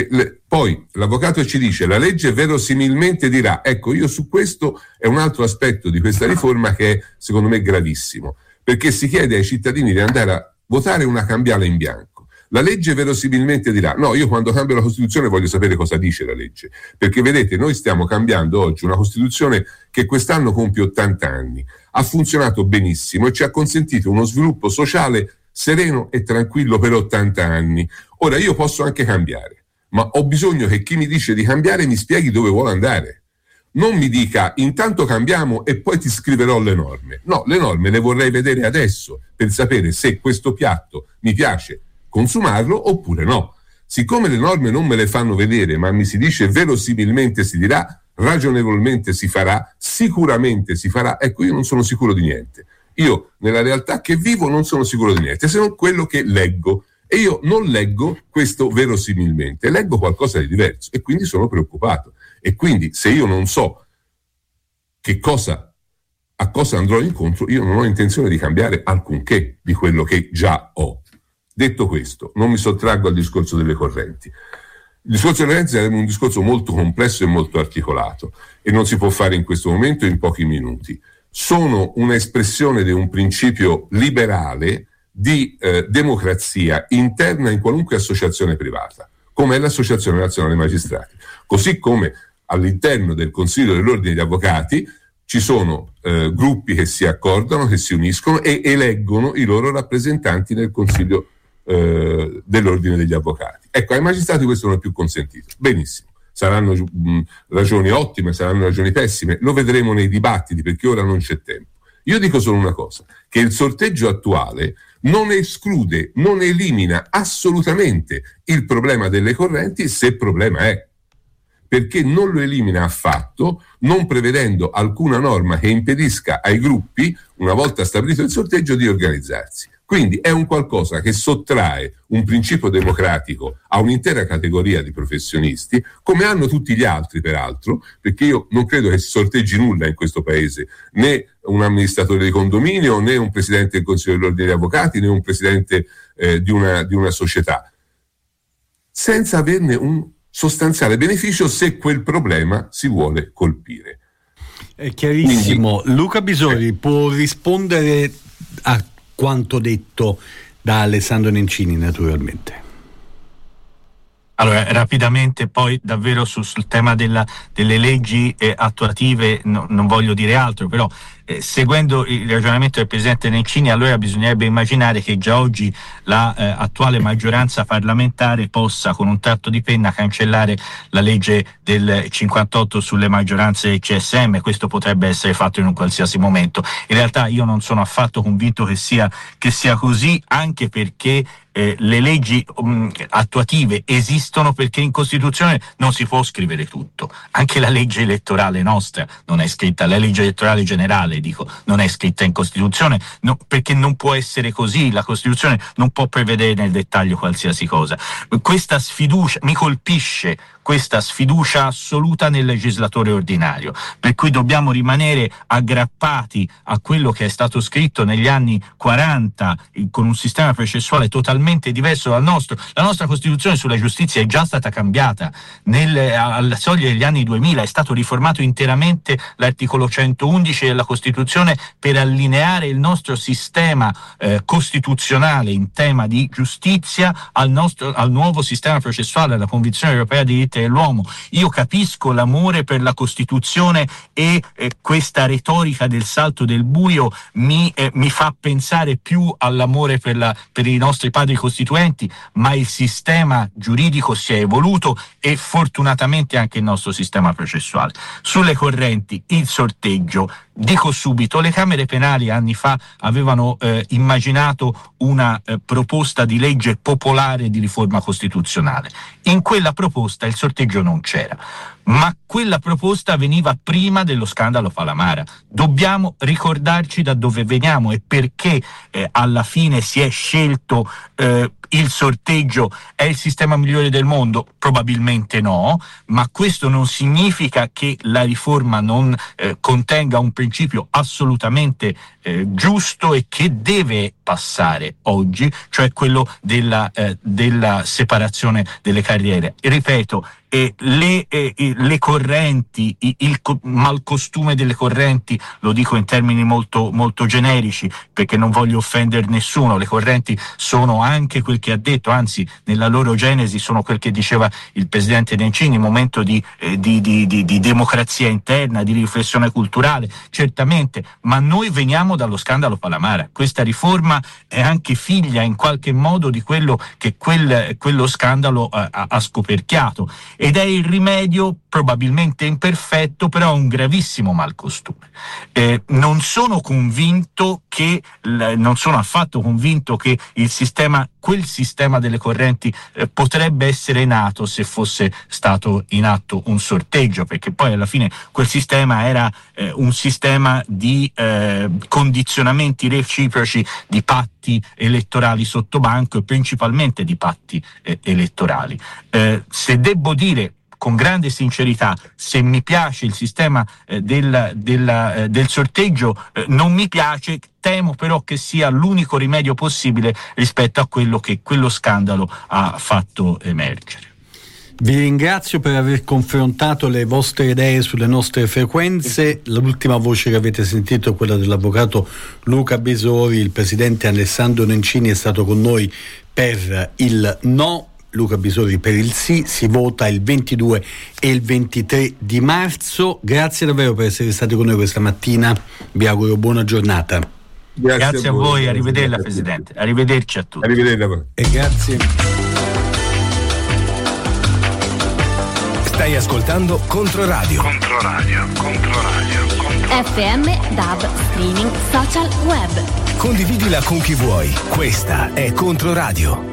poi l'avvocato ci dice la legge verosimilmente dirà, ecco, io su questo è un altro aspetto di questa riforma che è secondo me gravissimo, perché si chiede ai cittadini di andare a votare una cambiale in bianco. La legge verosimilmente dirà, no, io quando cambio la Costituzione voglio sapere cosa dice la legge, perché vedete, noi stiamo cambiando oggi una Costituzione che quest'anno compie 80 anni, ha funzionato benissimo e ci ha consentito uno sviluppo sociale sereno e tranquillo per 80 anni. Ora io posso anche cambiare, ma ho bisogno che chi mi dice di cambiare mi spieghi dove vuole andare. Non mi dica intanto cambiamo e poi ti scriverò le norme. No, le norme le vorrei vedere adesso per sapere se questo piatto mi piace consumarlo oppure no. Siccome le norme non me le fanno vedere, ma mi si dice verosimilmente si dirà, ragionevolmente si farà, sicuramente si farà, ecco, io non sono sicuro di niente. Io nella realtà che vivo non sono sicuro di niente, se non quello che leggo. E io non leggo questo verosimilmente, leggo qualcosa di diverso e quindi sono preoccupato. E quindi se io non so a cosa andrò incontro, io non ho intenzione di cambiare alcunché di quello che già ho. Detto questo, non mi sottraggo al discorso delle correnti. Il discorso delle correnti è un discorso molto complesso e molto articolato e non si può fare in questo momento in pochi minuti. Sono un'espressione di un principio liberale di democrazia interna in qualunque associazione privata, come è l'Associazione Nazionale Magistrati. Così come all'interno del Consiglio dell'Ordine degli Avvocati ci sono gruppi che si accordano, che si uniscono e eleggono i loro rappresentanti nel Consiglio dell'Ordine degli Avvocati. Ecco, ai magistrati questo non è più consentito. Benissimo, saranno ragioni ottime, saranno ragioni pessime, lo vedremo nei dibattiti perché ora non c'è tempo. Io dico solo una cosa, che il sorteggio attuale non esclude, non elimina assolutamente il problema delle correnti, se problema è, perché non lo elimina affatto, non prevedendo alcuna norma che impedisca ai gruppi, una volta stabilito il sorteggio, di organizzarsi. Quindi è un qualcosa che sottrae un principio democratico a un'intera categoria di professionisti, come hanno tutti gli altri peraltro, perché io non credo che si sorteggi nulla in questo paese, né un amministratore di condominio, né un presidente del Consiglio dell'Ordine degli Avvocati, né un presidente di una società, senza averne un sostanziale beneficio se quel problema si vuole colpire. È chiarissimo. Quindi, Luca Bisori può rispondere a quanto detto da Alessandro Nencini, naturalmente. Allora, rapidamente poi davvero sul tema delle leggi attuative non voglio dire altro, però seguendo il ragionamento del Presidente Nencini, allora bisognerebbe immaginare che già oggi la attuale maggioranza parlamentare possa con un tratto di penna cancellare la legge del 58 sulle maggioranze CSM. Questo potrebbe essere fatto in un qualsiasi momento. In realtà io non sono affatto convinto che sia così, anche perché le leggi attuative esistono, perché in Costituzione non si può scrivere tutto. Anche la legge elettorale nostra non è scritta, la legge elettorale generale, dico, non è scritta in Costituzione, perché non può essere così. La Costituzione non può prevedere nel dettaglio qualsiasi cosa. Questa sfiducia mi colpisce, questa sfiducia assoluta nel legislatore ordinario, per cui dobbiamo rimanere aggrappati a quello che è stato scritto negli anni 40 con un sistema processuale totalmente diverso dal nostro. La nostra Costituzione sulla giustizia è già stata cambiata alla soglia degli anni 2000, è stato riformato interamente l'articolo 111 della Costituzione per allineare il nostro sistema costituzionale in tema di giustizia al nuovo sistema processuale, alla Convenzione europea dei diritti dell'uomo. Io capisco l'amore per la Costituzione e questa retorica del salto del buio mi fa pensare più all'amore per i nostri padri costituenti, ma il sistema giuridico si è evoluto e fortunatamente anche il nostro sistema processuale. Sulle correnti, il sorteggio, dico subito, le Camere penali anni fa avevano immaginato una proposta di legge popolare di riforma costituzionale. In quella proposta il sorteggio non c'era, ma quella proposta veniva prima dello scandalo Palamara. Dobbiamo ricordarci da dove veniamo e perché alla fine si è scelto il sorteggio. È il sistema migliore del mondo? Probabilmente no, ma questo non significa che la riforma non contenga un principio assolutamente giusto e che deve passare oggi, cioè quello della separazione delle carriere. Ripeto, le correnti, il malcostume delle correnti, lo dico in termini molto, molto generici perché non voglio offendere nessuno, le correnti sono anche quel che ha detto, anzi nella loro genesi sono quel che diceva il Presidente Nencini, momento di democrazia interna, di riflessione culturale, certamente, ma noi veniamo dallo scandalo Palamara. Questa riforma è anche figlia in qualche modo di quello che quello scandalo ha scoperchiato, ed è il rimedio probabilmente imperfetto, però un gravissimo malcostume. Non sono affatto convinto che quel sistema delle correnti potrebbe essere nato se fosse stato in atto un sorteggio, perché poi alla fine quel sistema era un sistema di condizionamenti reciproci, di patti elettorali sotto banco e principalmente di patti elettorali. Se devo dire con grande sincerità, se mi piace il sistema del sorteggio, non mi piace, temo però che sia l'unico rimedio possibile rispetto a quello che quello scandalo ha fatto emergere. Vi ringrazio per aver confrontato le vostre idee sulle nostre frequenze. L'ultima voce che avete sentito è quella dell'avvocato Luca Bisori. Il presidente Alessandro Nencini è stato con noi per il no, Luca Bisori per il sì. Si vota il 22 e il 23 di marzo. Grazie davvero per essere stati con noi questa mattina, vi auguro buona giornata. Grazie a voi, arrivederla Presidente, arrivederci a tutti. Arrivederla. E grazie. Stai ascoltando Controradio. FM, DAB, streaming, social, web. Condividila con chi vuoi. Questa è Controradio.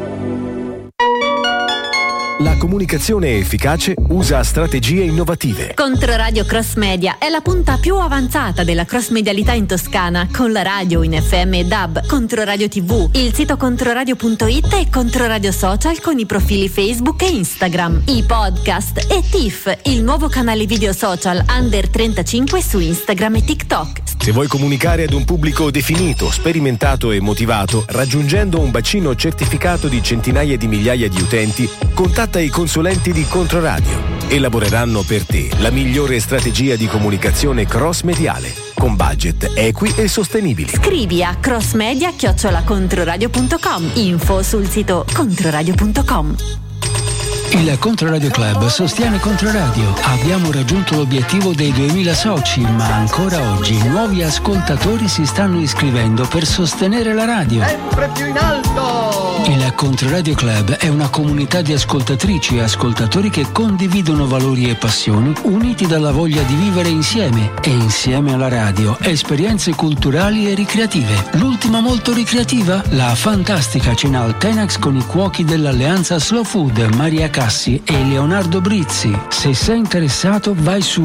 La comunicazione efficace usa strategie innovative. Controradio Cross Media è la punta più avanzata della cross medialità in Toscana, con la radio in FM e DAB, Controradio TV, il sito controradio.it e Controradio Social con i profili Facebook e Instagram, i podcast e TIFF, il nuovo canale video social Under 35 su Instagram e TikTok. Se vuoi comunicare ad un pubblico definito, sperimentato e motivato, raggiungendo un bacino certificato di centinaia di migliaia di utenti, contatta i consulenti di Controradio. Elaboreranno per te la migliore strategia di comunicazione cross-mediale, con budget equi e sostenibili. Scrivi a crossmedia@controradio.com. Info sul sito controradio.com. Il Controradio Club sostiene Controradio. Abbiamo raggiunto l'obiettivo dei 2000 soci, ma ancora oggi nuovi ascoltatori si stanno iscrivendo per sostenere la radio. Sempre più in alto! Il Controradio Club è una comunità di ascoltatrici e ascoltatori che condividono valori e passioni uniti dalla voglia di vivere insieme e insieme alla radio esperienze culturali e ricreative. L'ultima molto ricreativa? La fantastica cena al Tenax con i cuochi dell'Alleanza Slow Food, Maria Cassi e Leonardo Brizzi. Se sei interessato vai su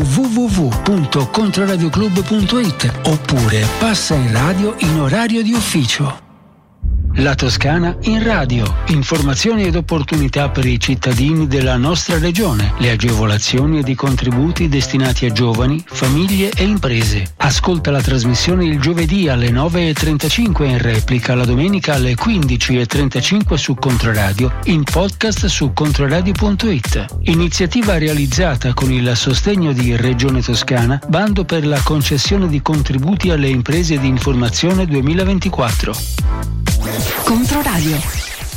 www.controradioclub.it oppure passa in radio in orario di ufficio. La Toscana in radio. Informazioni ed opportunità per i cittadini della nostra regione. Le agevolazioni ed i contributi destinati a giovani, famiglie e imprese. Ascolta la trasmissione il giovedì alle 9:35 in replica, la domenica alle 15:35 su Controradio, in podcast su controradio.it. Iniziativa realizzata con il sostegno di Regione Toscana, bando per la concessione di contributi alle imprese di informazione 2024. Controradio.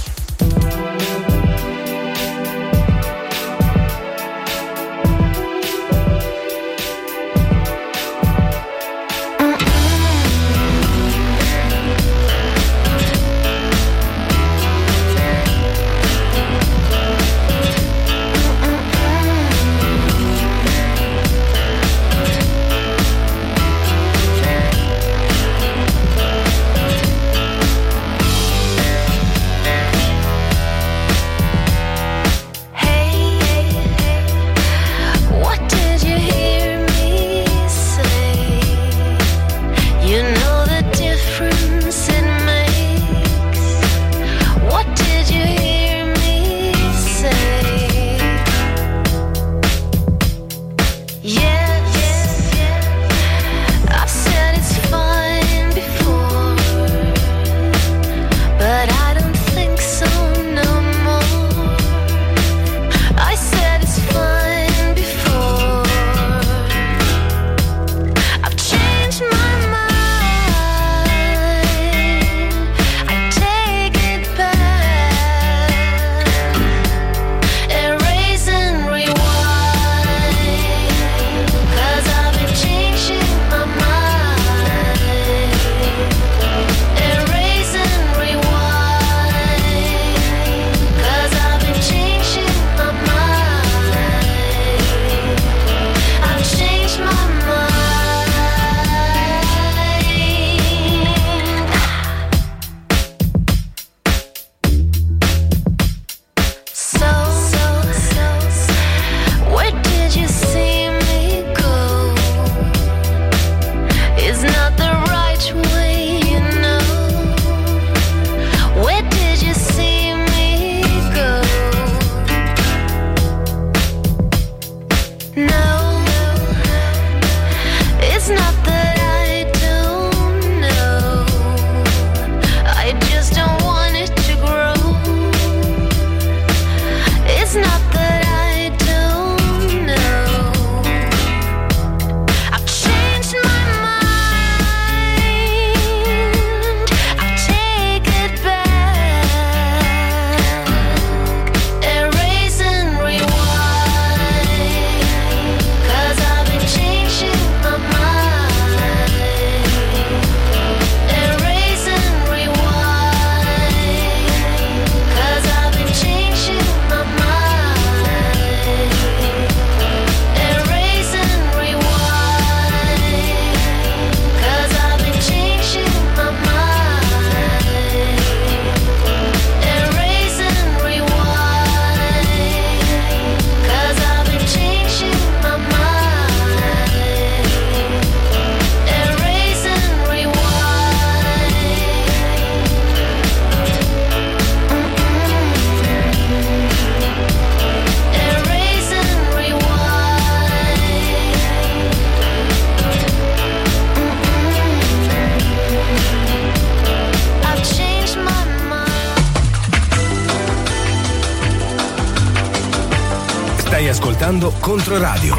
ascoltando Controradio.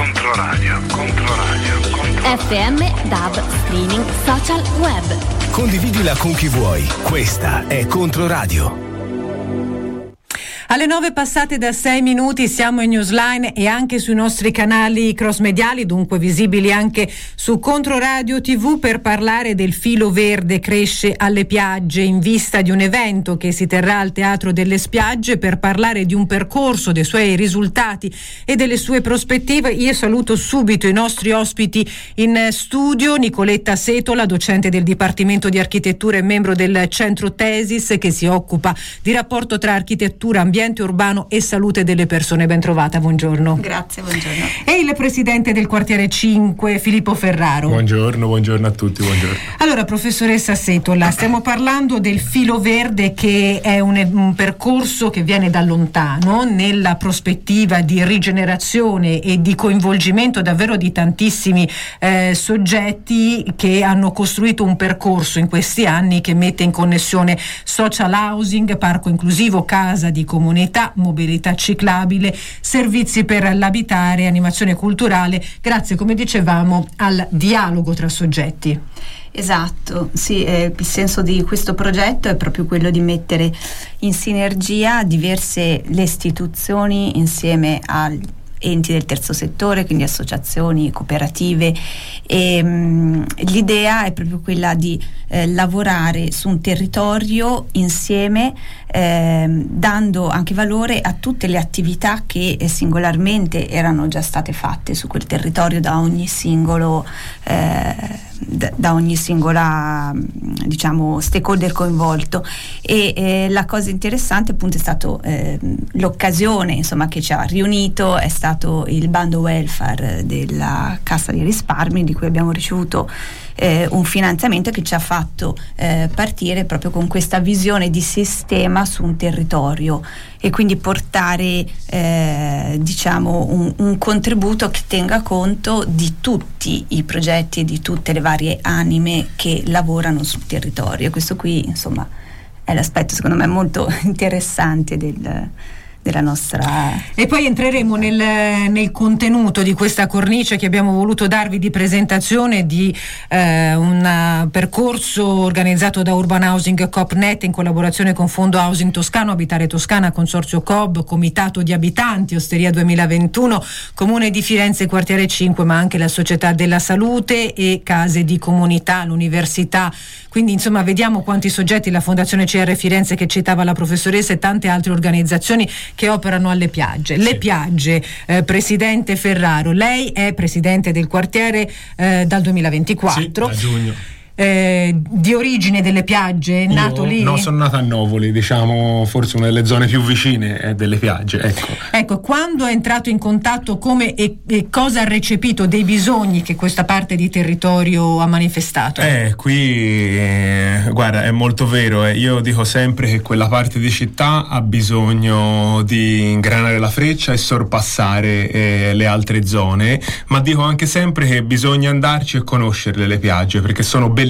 FM, DAB, streaming, social, web. Condividila con chi vuoi. Questa è Controradio. Alle 9 passate da 6 minuti siamo in Newsline e anche sui nostri canali cross mediali, dunque visibili anche su Controradio TV, per parlare del filo verde Cresce alle Piagge, in vista di un evento che si terrà al Teatro delle Spiagge, per parlare di un percorso, dei suoi risultati e delle sue prospettive. Io saluto subito i nostri ospiti in studio: Nicoletta Setola, docente del Dipartimento di Architettura e membro del Centro Tesis, che si occupa di rapporto tra architettura, ambiente urbano e salute delle persone. Ben trovata, buongiorno. Grazie, buongiorno. E il presidente del quartiere 5, Filippo Ferraro. Buongiorno a tutti, buongiorno. Allora, professoressa Setola, stiamo parlando del filo verde, che è un percorso che viene da lontano nella prospettiva di rigenerazione e di coinvolgimento davvero di tantissimi soggetti che hanno costruito un percorso in questi anni che mette in connessione social housing, parco inclusivo, casa di comunità, mobilità ciclabile, servizi per l'abitare, animazione culturale, grazie, come dicevamo, al dialogo tra soggetti. Esatto, sì, il senso di questo progetto è proprio quello di mettere in sinergia diverse le istituzioni insieme agli enti del terzo settore, quindi associazioni, cooperative, e l'idea è proprio quella di lavorare su un territorio insieme, dando anche valore a tutte le attività che singolarmente erano già state fatte su quel territorio da ogni singola diciamo stakeholder coinvolto. E la cosa interessante appunto è stato l'occasione, insomma, che ci ha riunito è stato il bando welfare della Cassa di Risparmi, di cui abbiamo ricevuto un finanziamento che ci ha fatto partire proprio con questa visione di sistema su un territorio, e quindi portare diciamo un contributo che tenga conto di tutti i progetti e di tutte le varie anime che lavorano sul territorio. Questo qui, insomma, è l'aspetto secondo me molto interessante della nostra. E poi entreremo nel contenuto di questa cornice che abbiamo voluto darvi di presentazione di un percorso organizzato da Urban Housing CoopNet in collaborazione con Fondo Housing Toscano, Abitare Toscana, Consorzio Coop, Comitato di Abitanti, Osteria 2021, Comune di Firenze, Quartiere 5, ma anche la Società della Salute e Case di Comunità, l'Università. Quindi insomma vediamo quanti soggetti, la Fondazione CR Firenze che citava la professoressa e tante altre organizzazioni che operano alle piagge. Le piagge, presidente Ferraro, lei è presidente del quartiere dal 2024. Sì, da giugno. Di origine delle piagge, nato lì? No, sono nato a Novoli, diciamo forse una delle zone più vicine delle piagge. Ecco, quando è entrato in contatto, come e cosa ha recepito dei bisogni che questa parte di territorio ha manifestato? Qui guarda, è molto vero, io dico sempre che quella parte di città ha bisogno di ingranare la freccia e sorpassare le altre zone, ma dico anche sempre che bisogna andarci e conoscerle le piagge, perché sono bellissime,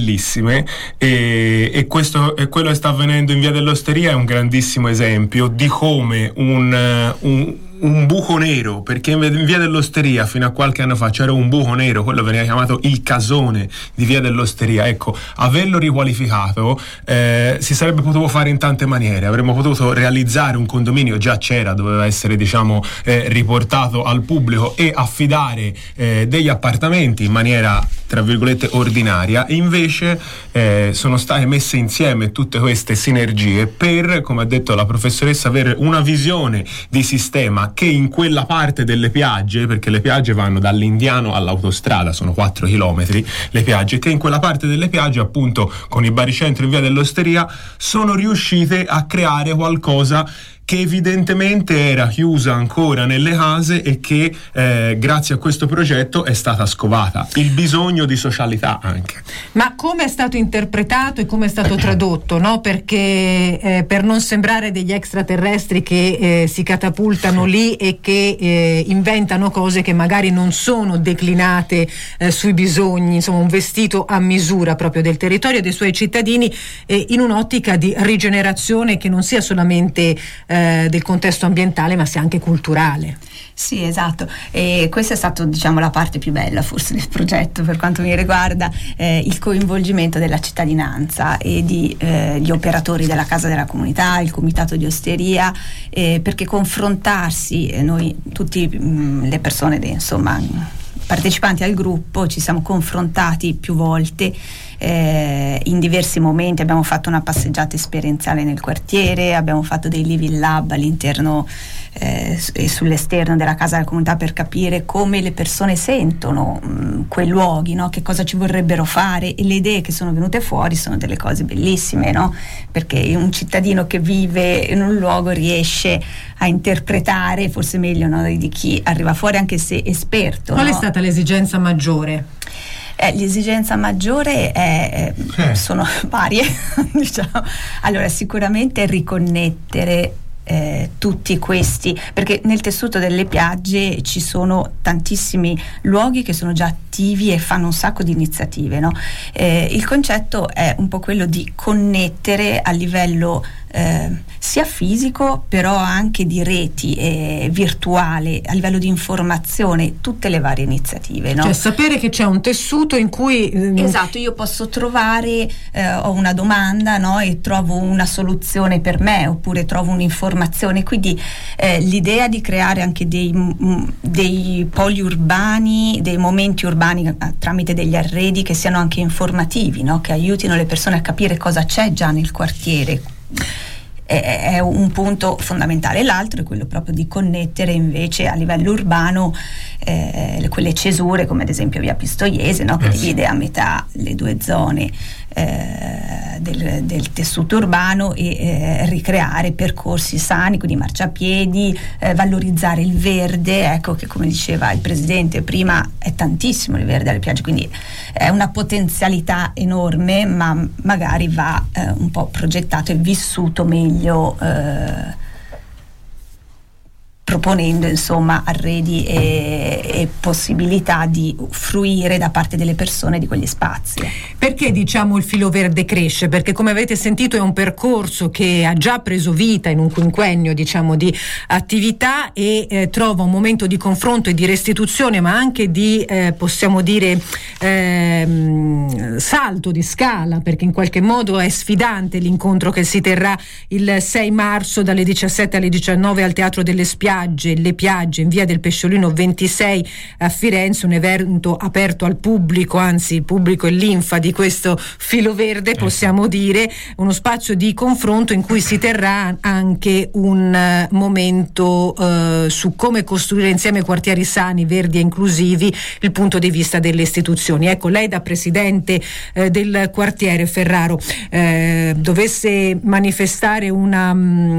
e questo è quello che sta avvenendo in Via dell'Osteria. È un grandissimo esempio di come un buco nero, perché in Via dell'Osteria fino a qualche anno fa c'era un buco nero, quello veniva chiamato il casone di Via dell'Osteria. Ecco, averlo riqualificato si sarebbe potuto fare in tante maniere. Avremmo potuto realizzare un condominio, già c'era, doveva essere diciamo riportato al pubblico, e affidare degli appartamenti in maniera tra virgolette ordinaria. Invece sono state messe insieme tutte queste sinergie per, come ha detto la professoressa, avere una visione di sistema che in quella parte delle piagge, perché le piagge vanno dall'Indiano all'autostrada, sono 4 chilometri le piagge, che in quella parte delle piagge, appunto con il baricentro in Via dell'Osteria, sono riuscite a creare qualcosa che evidentemente era chiusa ancora nelle case e che grazie a questo progetto è stata scovata. Il bisogno di socialità anche. Ma come è stato interpretato e come è stato tradotto, no? Perché per non sembrare degli extraterrestri che si catapultano lì e che inventano cose che magari non sono declinate sui bisogni, insomma un vestito a misura proprio del territorio e dei suoi cittadini, in un'ottica di rigenerazione che non sia solamente del contesto ambientale, ma sia anche culturale. Sì, esatto, e questa è stata, diciamo, la parte più bella forse del progetto per quanto mi riguarda, il coinvolgimento della cittadinanza e gli operatori della Casa della Comunità, il comitato di osteria, perché confrontarsi, noi tutte le persone partecipanti al gruppo ci siamo confrontati più volte in diversi momenti. Abbiamo fatto una passeggiata esperienziale nel quartiere, abbiamo fatto dei living lab all'interno e sull'esterno della Casa della Comunità per capire come le persone sentono quei luoghi, no? Che cosa ci vorrebbero fare, e le idee che sono venute fuori sono delle cose bellissime, no? Perché un cittadino che vive in un luogo riesce a interpretare forse meglio, no, di chi arriva fuori, anche se esperto. Qual è no? stata l'esigenza maggiore? L'esigenza maggiore sono varie, diciamo. Allora, sicuramente riconnettere tutti questi, perché nel tessuto delle piagge ci sono tantissimi luoghi che sono già attivi e fanno un sacco di iniziative, no? Il concetto è un po' quello di connettere a livello sia fisico, però anche di reti virtuale, a livello di informazione, tutte le varie iniziative, no? Cioè sapere che c'è un tessuto in cui esatto, io posso trovare, ho una domanda, no? E trovo una soluzione per me, oppure trovo un'informazione, quindi l'idea di creare anche dei poli urbani, dei momenti urbani tramite degli arredi che siano anche informativi, no? Che aiutino le persone a capire cosa c'è già nel quartiere, è un punto fondamentale. L'altro è quello proprio di connettere invece a livello urbano quelle cesure, come ad esempio via Pistoiese, no? Che divide a metà le due zone del tessuto urbano, e ricreare percorsi sani, quindi marciapiedi, valorizzare il verde, ecco, che come diceva il Presidente prima è tantissimo il verde alle piagge, quindi è una potenzialità enorme, ma magari va un po' progettato e vissuto meglio, proponendo insomma arredi e possibilità di fruire da parte delle persone di quegli spazi. Perché diciamo il filo verde cresce? Perché come avete sentito è un percorso che ha già preso vita in un quinquennio, diciamo, di attività, e trova un momento di confronto e di restituzione, ma anche di possiamo dire salto di scala, perché in qualche modo è sfidante l'incontro che si terrà il 6 marzo dalle 17 alle 19 al Teatro delle Spiagge, Le Piagge, in via del Pesciolino 26 a Firenze, un evento aperto al pubblico, anzi il pubblico è l'infa di questo filo verde, possiamo dire, uno spazio di confronto in cui si terrà anche un momento su come costruire insieme quartieri sani, verdi e inclusivi, il punto di vista delle istituzioni. Ecco, lei da presidente del quartiere, Ferraro, dovesse manifestare un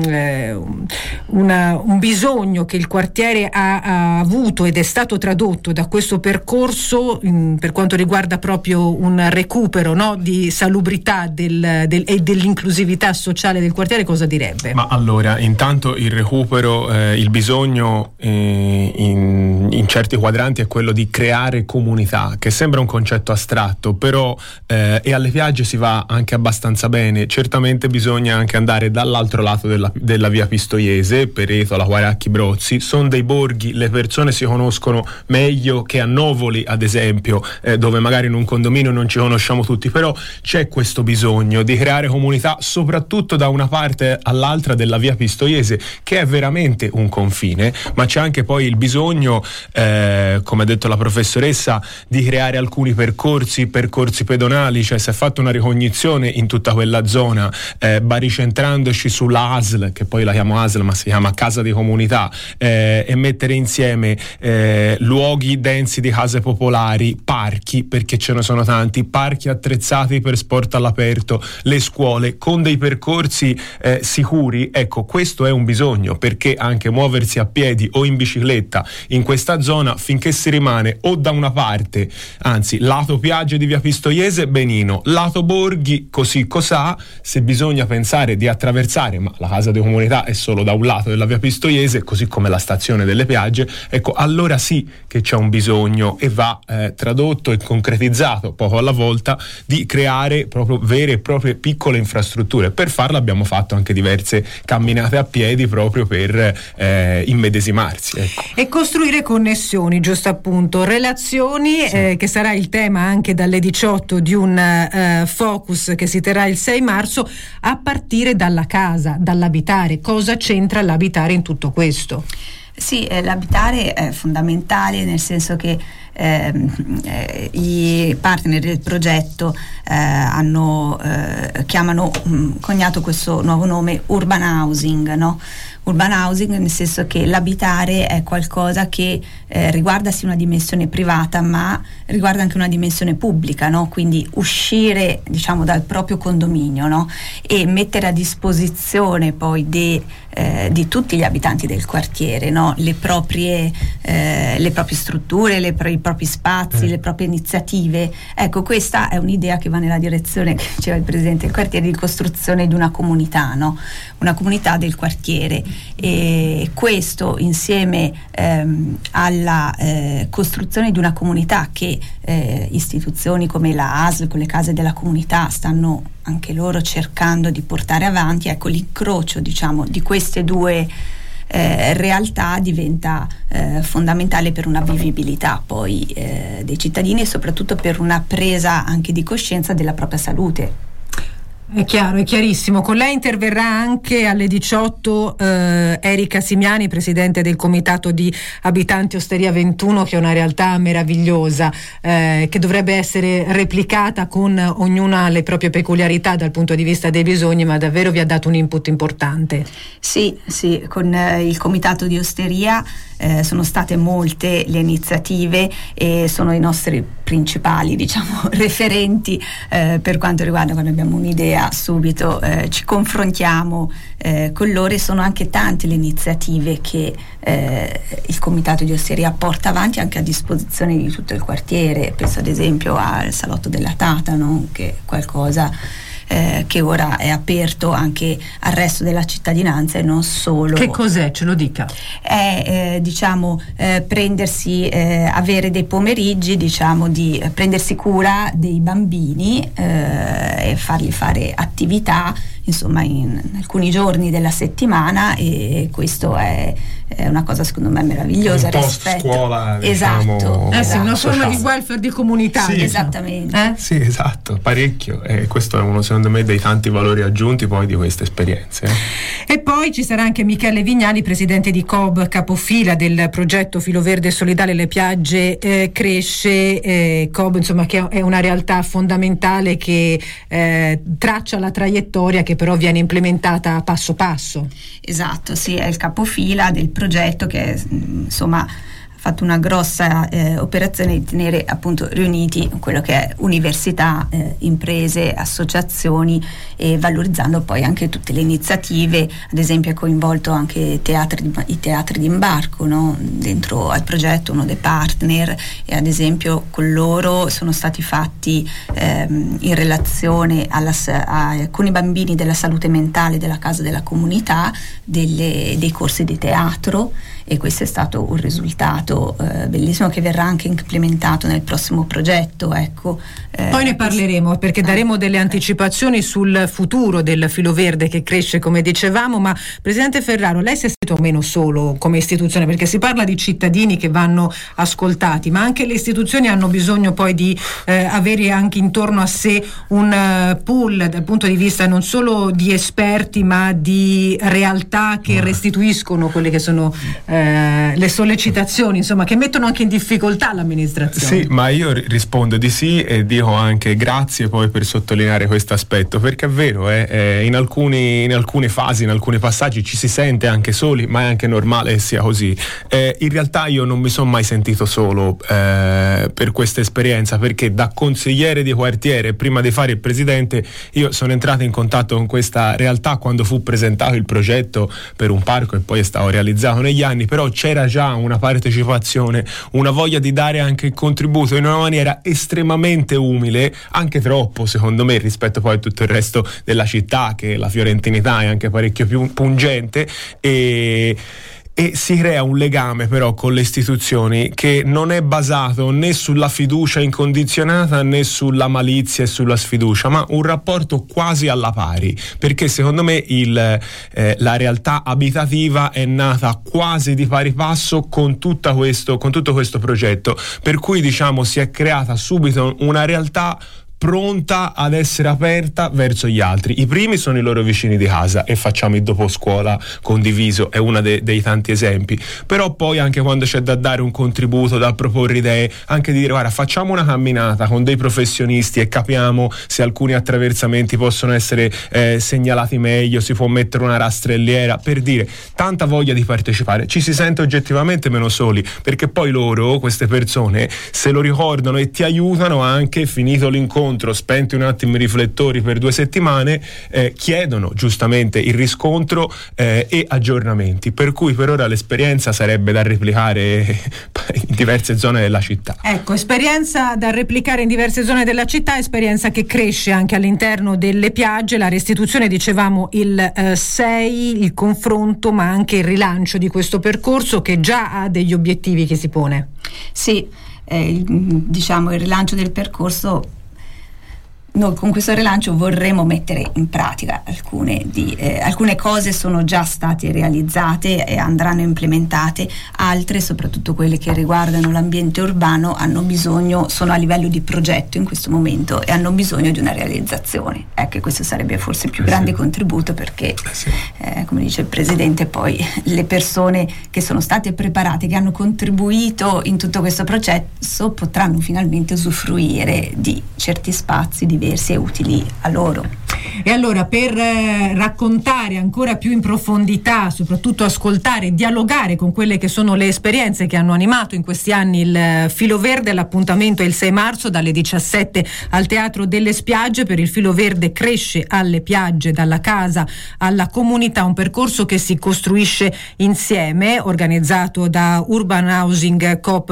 bisogno che il quartiere ha avuto ed è stato tradotto da questo percorso per quanto riguarda proprio un recupero, no, di salubrità e dell'inclusività sociale del quartiere, cosa direbbe? Ma allora, intanto il recupero, il bisogno in certi quadranti è quello di creare comunità, che sembra un concetto astratto, però e alle Piagge si va anche abbastanza bene. Certamente bisogna anche andare dall'altro lato della via Pistoiese, Peretola, Quaracchi, Brozzi, sono dei borghi, le persone si conoscono meglio che a Novoli ad esempio, dove magari in un condominio non ci conosciamo tutti, però c'è questo bisogno di creare comunità soprattutto da una parte all'altra della via Pistoiese, che è veramente un confine, ma c'è anche poi il bisogno, come ha detto la professoressa, di creare alcuni percorsi pedonali, cioè si è fatta una ricognizione in tutta quella zona, baricentrandoci sulla ASL, che poi la chiamo ASL ma si chiama Casa di Comunità, e mettere insieme luoghi densi di case popolari, parchi, perché ce ne sono tanti, parchi attrezzati per sport all'aperto, le scuole con dei percorsi sicuri. Ecco, questo è un bisogno, perché anche muoversi a piedi o in bicicletta in questa zona, finché si rimane o da una parte, anzi, lato Piagge di via Pistoiese, benino, lato Borghi, così cos'ha. Se bisogna pensare di attraversare, ma la casa di comunità è solo da un lato della via Pistoiese, così come la stazione delle Piagge, ecco, allora sì che c'è un bisogno, e va tradotto e concretizzato poco alla volta, di creare proprio vere e proprie piccole infrastrutture. Per farlo abbiamo fatto anche diverse camminate a piedi proprio per immedesimarsi, ecco. E costruire connessioni, giusto appunto, relazioni, sì. Che sarà il tema anche dalle 18 di un focus che si terrà il 6 marzo, a partire dalla casa, dall'abitare. Cosa c'entra l'abitare in tutto questo? Sì, l'abitare è fondamentale, nel senso che i partner del progetto hanno coniato questo nuovo nome urban housing, no? Urban housing nel senso che l'abitare è qualcosa che riguarda sì una dimensione privata, ma riguarda anche una dimensione pubblica, no? Quindi uscire, diciamo, dal proprio condominio, no? E mettere a disposizione poi di tutti gli abitanti del quartiere, no? Le proprie strutture, i propri spazi, le proprie iniziative. Ecco, questa è un'idea che va nella direzione che diceva il presidente del quartiere, di costruzione di una comunità, no? Una comunità del quartiere. E questo, insieme alla costruzione di una comunità che istituzioni come la ASL, con le case della comunità, stanno anche loro cercando di portare avanti, ecco, l'incrocio, diciamo, di queste due realtà diventa fondamentale per una vivibilità poi dei cittadini, e soprattutto per una presa anche di coscienza della propria salute. È chiaro, è chiarissimo. Con lei interverrà anche alle 18 Erika Simiani, presidente del Comitato di Abitanti Osteria 21, che è una realtà meravigliosa, che dovrebbe essere replicata, con ognuna le proprie peculiarità dal punto di vista dei bisogni, ma davvero vi ha dato un input importante. Sì, con il Comitato di Osteria sono state molte le iniziative, e sono i nostri principali, diciamo, referenti per quanto riguarda, quando abbiamo un'idea subito ci confrontiamo con loro, e sono anche tante le iniziative che il Comitato di Osteria porta avanti anche a disposizione di tutto il quartiere. Penso ad esempio al Salotto della Tata, no? Che è qualcosa che ora è aperto anche al resto della cittadinanza, e non solo. Che cos'è? Ce lo dica. È prendersi, avere dei pomeriggi, diciamo, di prendersi cura dei bambini e fargli fare attività, insomma, in alcuni giorni della settimana, e questo è una cosa secondo me meravigliosa. Un post scuola, esatto, diciamo, sì, una forma di welfare di comunità. Sì, esattamente. Sì, esatto, parecchio, e questo è uno, secondo me, dei tanti valori aggiunti poi di queste esperienze. E poi ci sarà anche Michele Vignali, presidente di Coop, capofila del progetto Filo Verde Solidale Le Piagge Cresce. Coop, insomma, che è una realtà fondamentale che traccia la traiettoria, che però viene implementata passo passo. Esatto, sì, è il capofila del progetto, che insomma ha fatto una grossa operazione di tenere appunto riuniti quello che è università, imprese, associazioni, e valorizzando poi anche tutte le iniziative. Ad esempio ha coinvolto anche i teatri d'imbarco, no? Dentro al progetto, uno dei partner, e ad esempio con loro sono stati fatti in relazione a alcuni bambini della salute mentale della casa della comunità dei corsi di teatro, e questo è stato un risultato bellissimo, che verrà anche implementato nel prossimo progetto, ecco. Poi ne parleremo, perché daremo delle anticipazioni sul futuro del Filo Verde che cresce, come dicevamo. Ma Presidente Ferraro, lei si è sentito meno solo come istituzione, perché si parla di cittadini che vanno ascoltati, ma anche le istituzioni hanno bisogno poi di avere anche intorno a sé un pool dal punto di vista non solo di esperti, ma di realtà che restituiscono quelle che sono le sollecitazioni, insomma, che mettono anche in difficoltà l'amministrazione. Sì, ma io rispondo di sì, e dico anche grazie poi per sottolineare questo aspetto, perché è vero, in alcune fasi, in alcuni passaggi ci si sente anche soli, ma è anche normale che sia così. In realtà io non mi sono mai sentito solo per questa esperienza, perché da consigliere di quartiere, prima di fare il presidente, io sono entrato in contatto con questa realtà quando fu presentato il progetto per un parco, e poi è stato realizzato negli anni, però c'era già una partecipazione partecipazione, una voglia di dare anche il contributo in una maniera estremamente umile, anche troppo secondo me rispetto poi a tutto il resto della città, che la fiorentinità è anche parecchio più pungente, e si crea un legame però con le istituzioni che non è basato né sulla fiducia incondizionata né sulla malizia e sulla sfiducia, ma un rapporto quasi alla pari, perché secondo me la realtà abitativa è nata quasi di pari passo con tutto questo progetto, per cui diciamo si è creata subito una realtà pronta ad essere aperta verso gli altri. I primi sono i loro vicini di casa e facciamo il dopo scuola condiviso, è uno dei tanti esempi, però poi anche quando c'è da dare un contributo, da proporre idee, anche di dire guarda facciamo una camminata con dei professionisti e capiamo se alcuni attraversamenti possono essere segnalati meglio, si può mettere una rastrelliera, per dire, tanta voglia di partecipare, ci si sente oggettivamente meno soli, perché poi loro, queste persone, se lo ricordano e ti aiutano anche, finito l'incontro, spenti un attimo i riflettori per 2 settimane, chiedono giustamente il riscontro e aggiornamenti, per cui per ora l'esperienza sarebbe da replicare in diverse zone della città. Ecco, esperienza da replicare in diverse zone della città, esperienza che cresce anche all'interno delle Piagge, la restituzione, dicevamo il 6, il confronto ma anche il rilancio di questo percorso che già ha degli obiettivi che si pone. Sì, diciamo il rilancio del percorso. Noi con questo rilancio vorremmo mettere in pratica alcune cose sono già state realizzate e andranno implementate, altre, soprattutto quelle che riguardano l'ambiente urbano, sono a livello di progetto in questo momento e hanno bisogno di una realizzazione. Ecco, questo sarebbe forse il più grande contributo, perché come dice il Presidente, poi le persone che sono state preparate, che hanno contribuito in tutto questo processo, potranno finalmente usufruire di certi spazi diversi e utili a loro. E allora, per raccontare ancora più in profondità, soprattutto ascoltare, dialogare con quelle che sono le esperienze che hanno animato in questi anni il Filo Verde, l'appuntamento è il 6 marzo dalle 17 al Teatro delle Spiagge. Per il Filo Verde cresce alle Piagge, dalla casa alla comunità, un percorso che si costruisce insieme, organizzato da Urban Housing Coop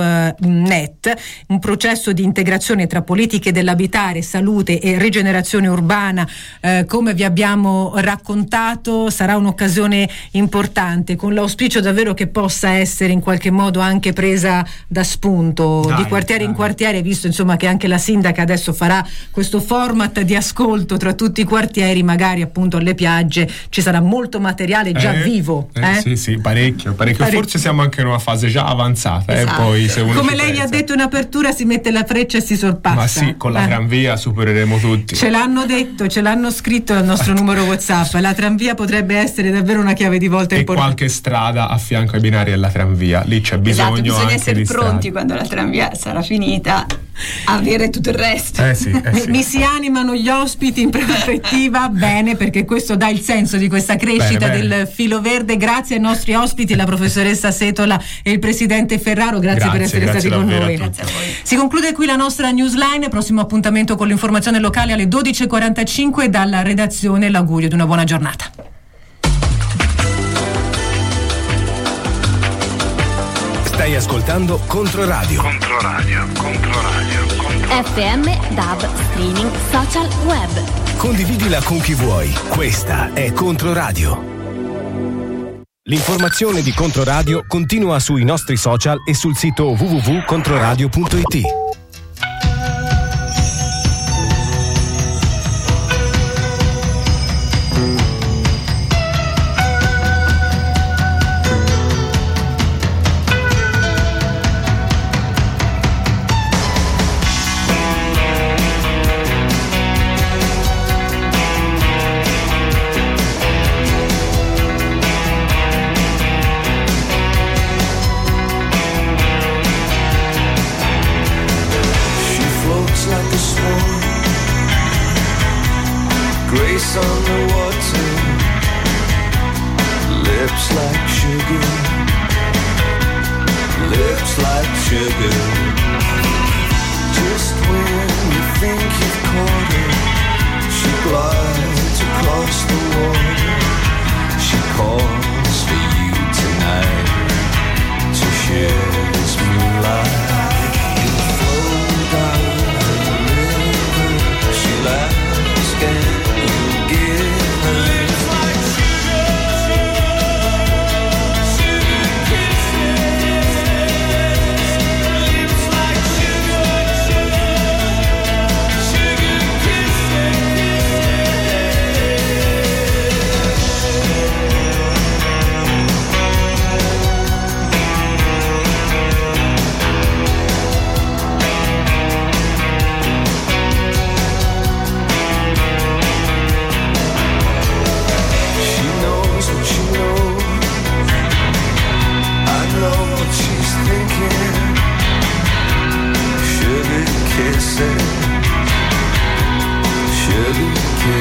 Net, un processo di integrazione tra politiche dell'abitare, salute e rigenerazione urbana. Come vi abbiamo raccontato, sarà un'occasione importante, con l'auspicio davvero che possa essere in qualche modo anche presa da spunto di quartiere in quartiere, visto insomma che anche la sindaca adesso farà questo format di ascolto tra tutti i quartieri, magari appunto alle Piagge ci sarà molto materiale già vivo. Sì, parecchio. Forse siamo anche in una fase già avanzata. Esatto. Poi, se uno come lei ha detto in apertura, si mette la freccia e si sorpassa. Ma sì, con la tranvia supereremo tutti. Ce l'hanno detto, ce l'hanno scritto al nostro numero WhatsApp. La tranvia potrebbe essere davvero una chiave di volta importante. Qualche strada a fianco ai binari della tranvia, lì c'è bisogno, bisogna anche essere di pronti strade. quando la tranvia sarà finita a avere tutto il resto. Mi si animano gli ospiti in prospettiva. Bene, perché questo dà il senso di questa crescita del Filo Verde. Grazie ai nostri ospiti, la professoressa Setola e il presidente Ferraro, grazie per essere stati con noi. Grazie a voi. Si conclude qui la nostra newsline, prossimo appuntamento con l'informazione locale alle 12.45 dalla redazione. L'augurio di una buona giornata. Stai ascoltando Controradio. FM, DAB, streaming, social, web. Condividila con chi vuoi. Questa è Controradio. L'informazione di Controradio continua sui nostri social e sul sito www.controradio.it. Grace on the water, lips like sugar, lips like sugar. Just when you think you've caught her, she glides across the water. She calls for you tonight to share this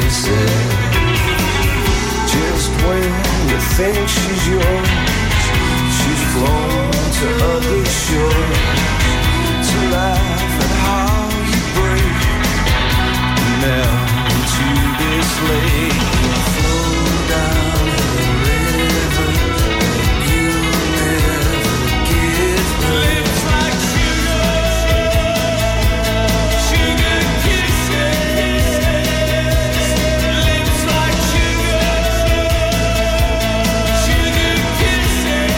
said. Just when you think she's yours, she's flown to other shores to laugh at how you break and melt into this lake and flow down the river you'll never get back. Lips like sugar, sugar kisses. Lips like sugar, sugar kisses.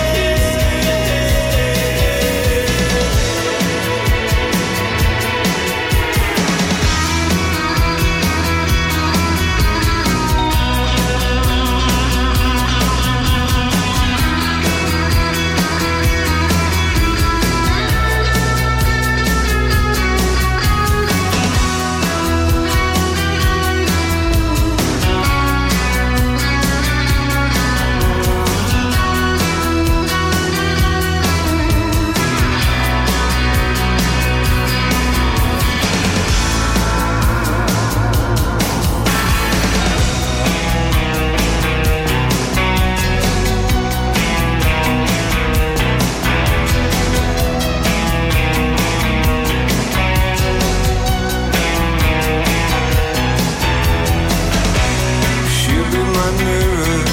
She'll be my mirror,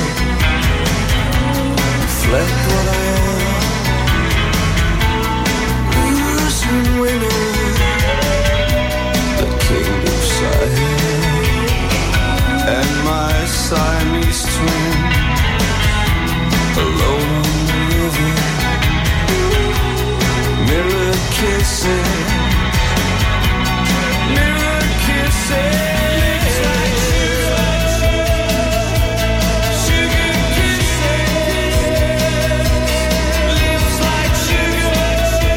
reflect what I am, losing winner, the king of Siam, and my Siamese twin, alone on the river, mirror kissing, mirror kissing. Lips like sugar, sugar kisses. Lips like sugar,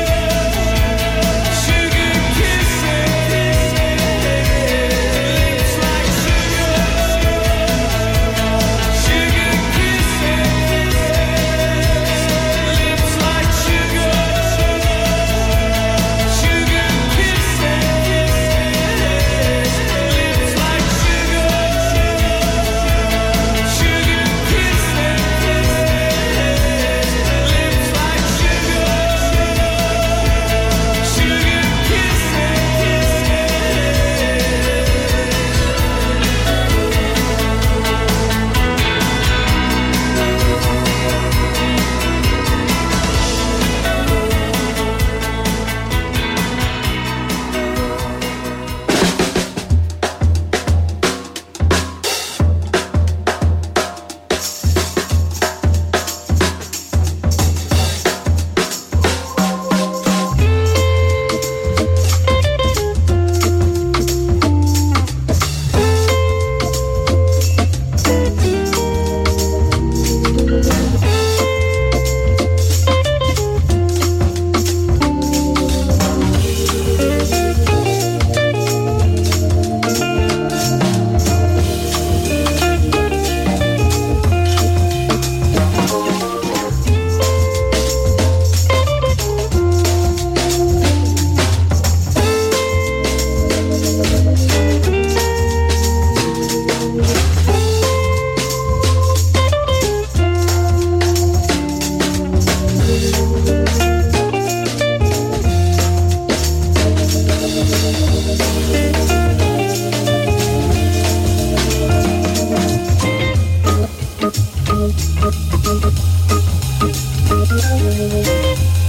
sugar kisses. Lips like sugar, sugar kisses. Lips like sugar, sugar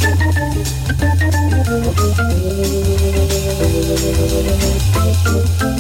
Thank you.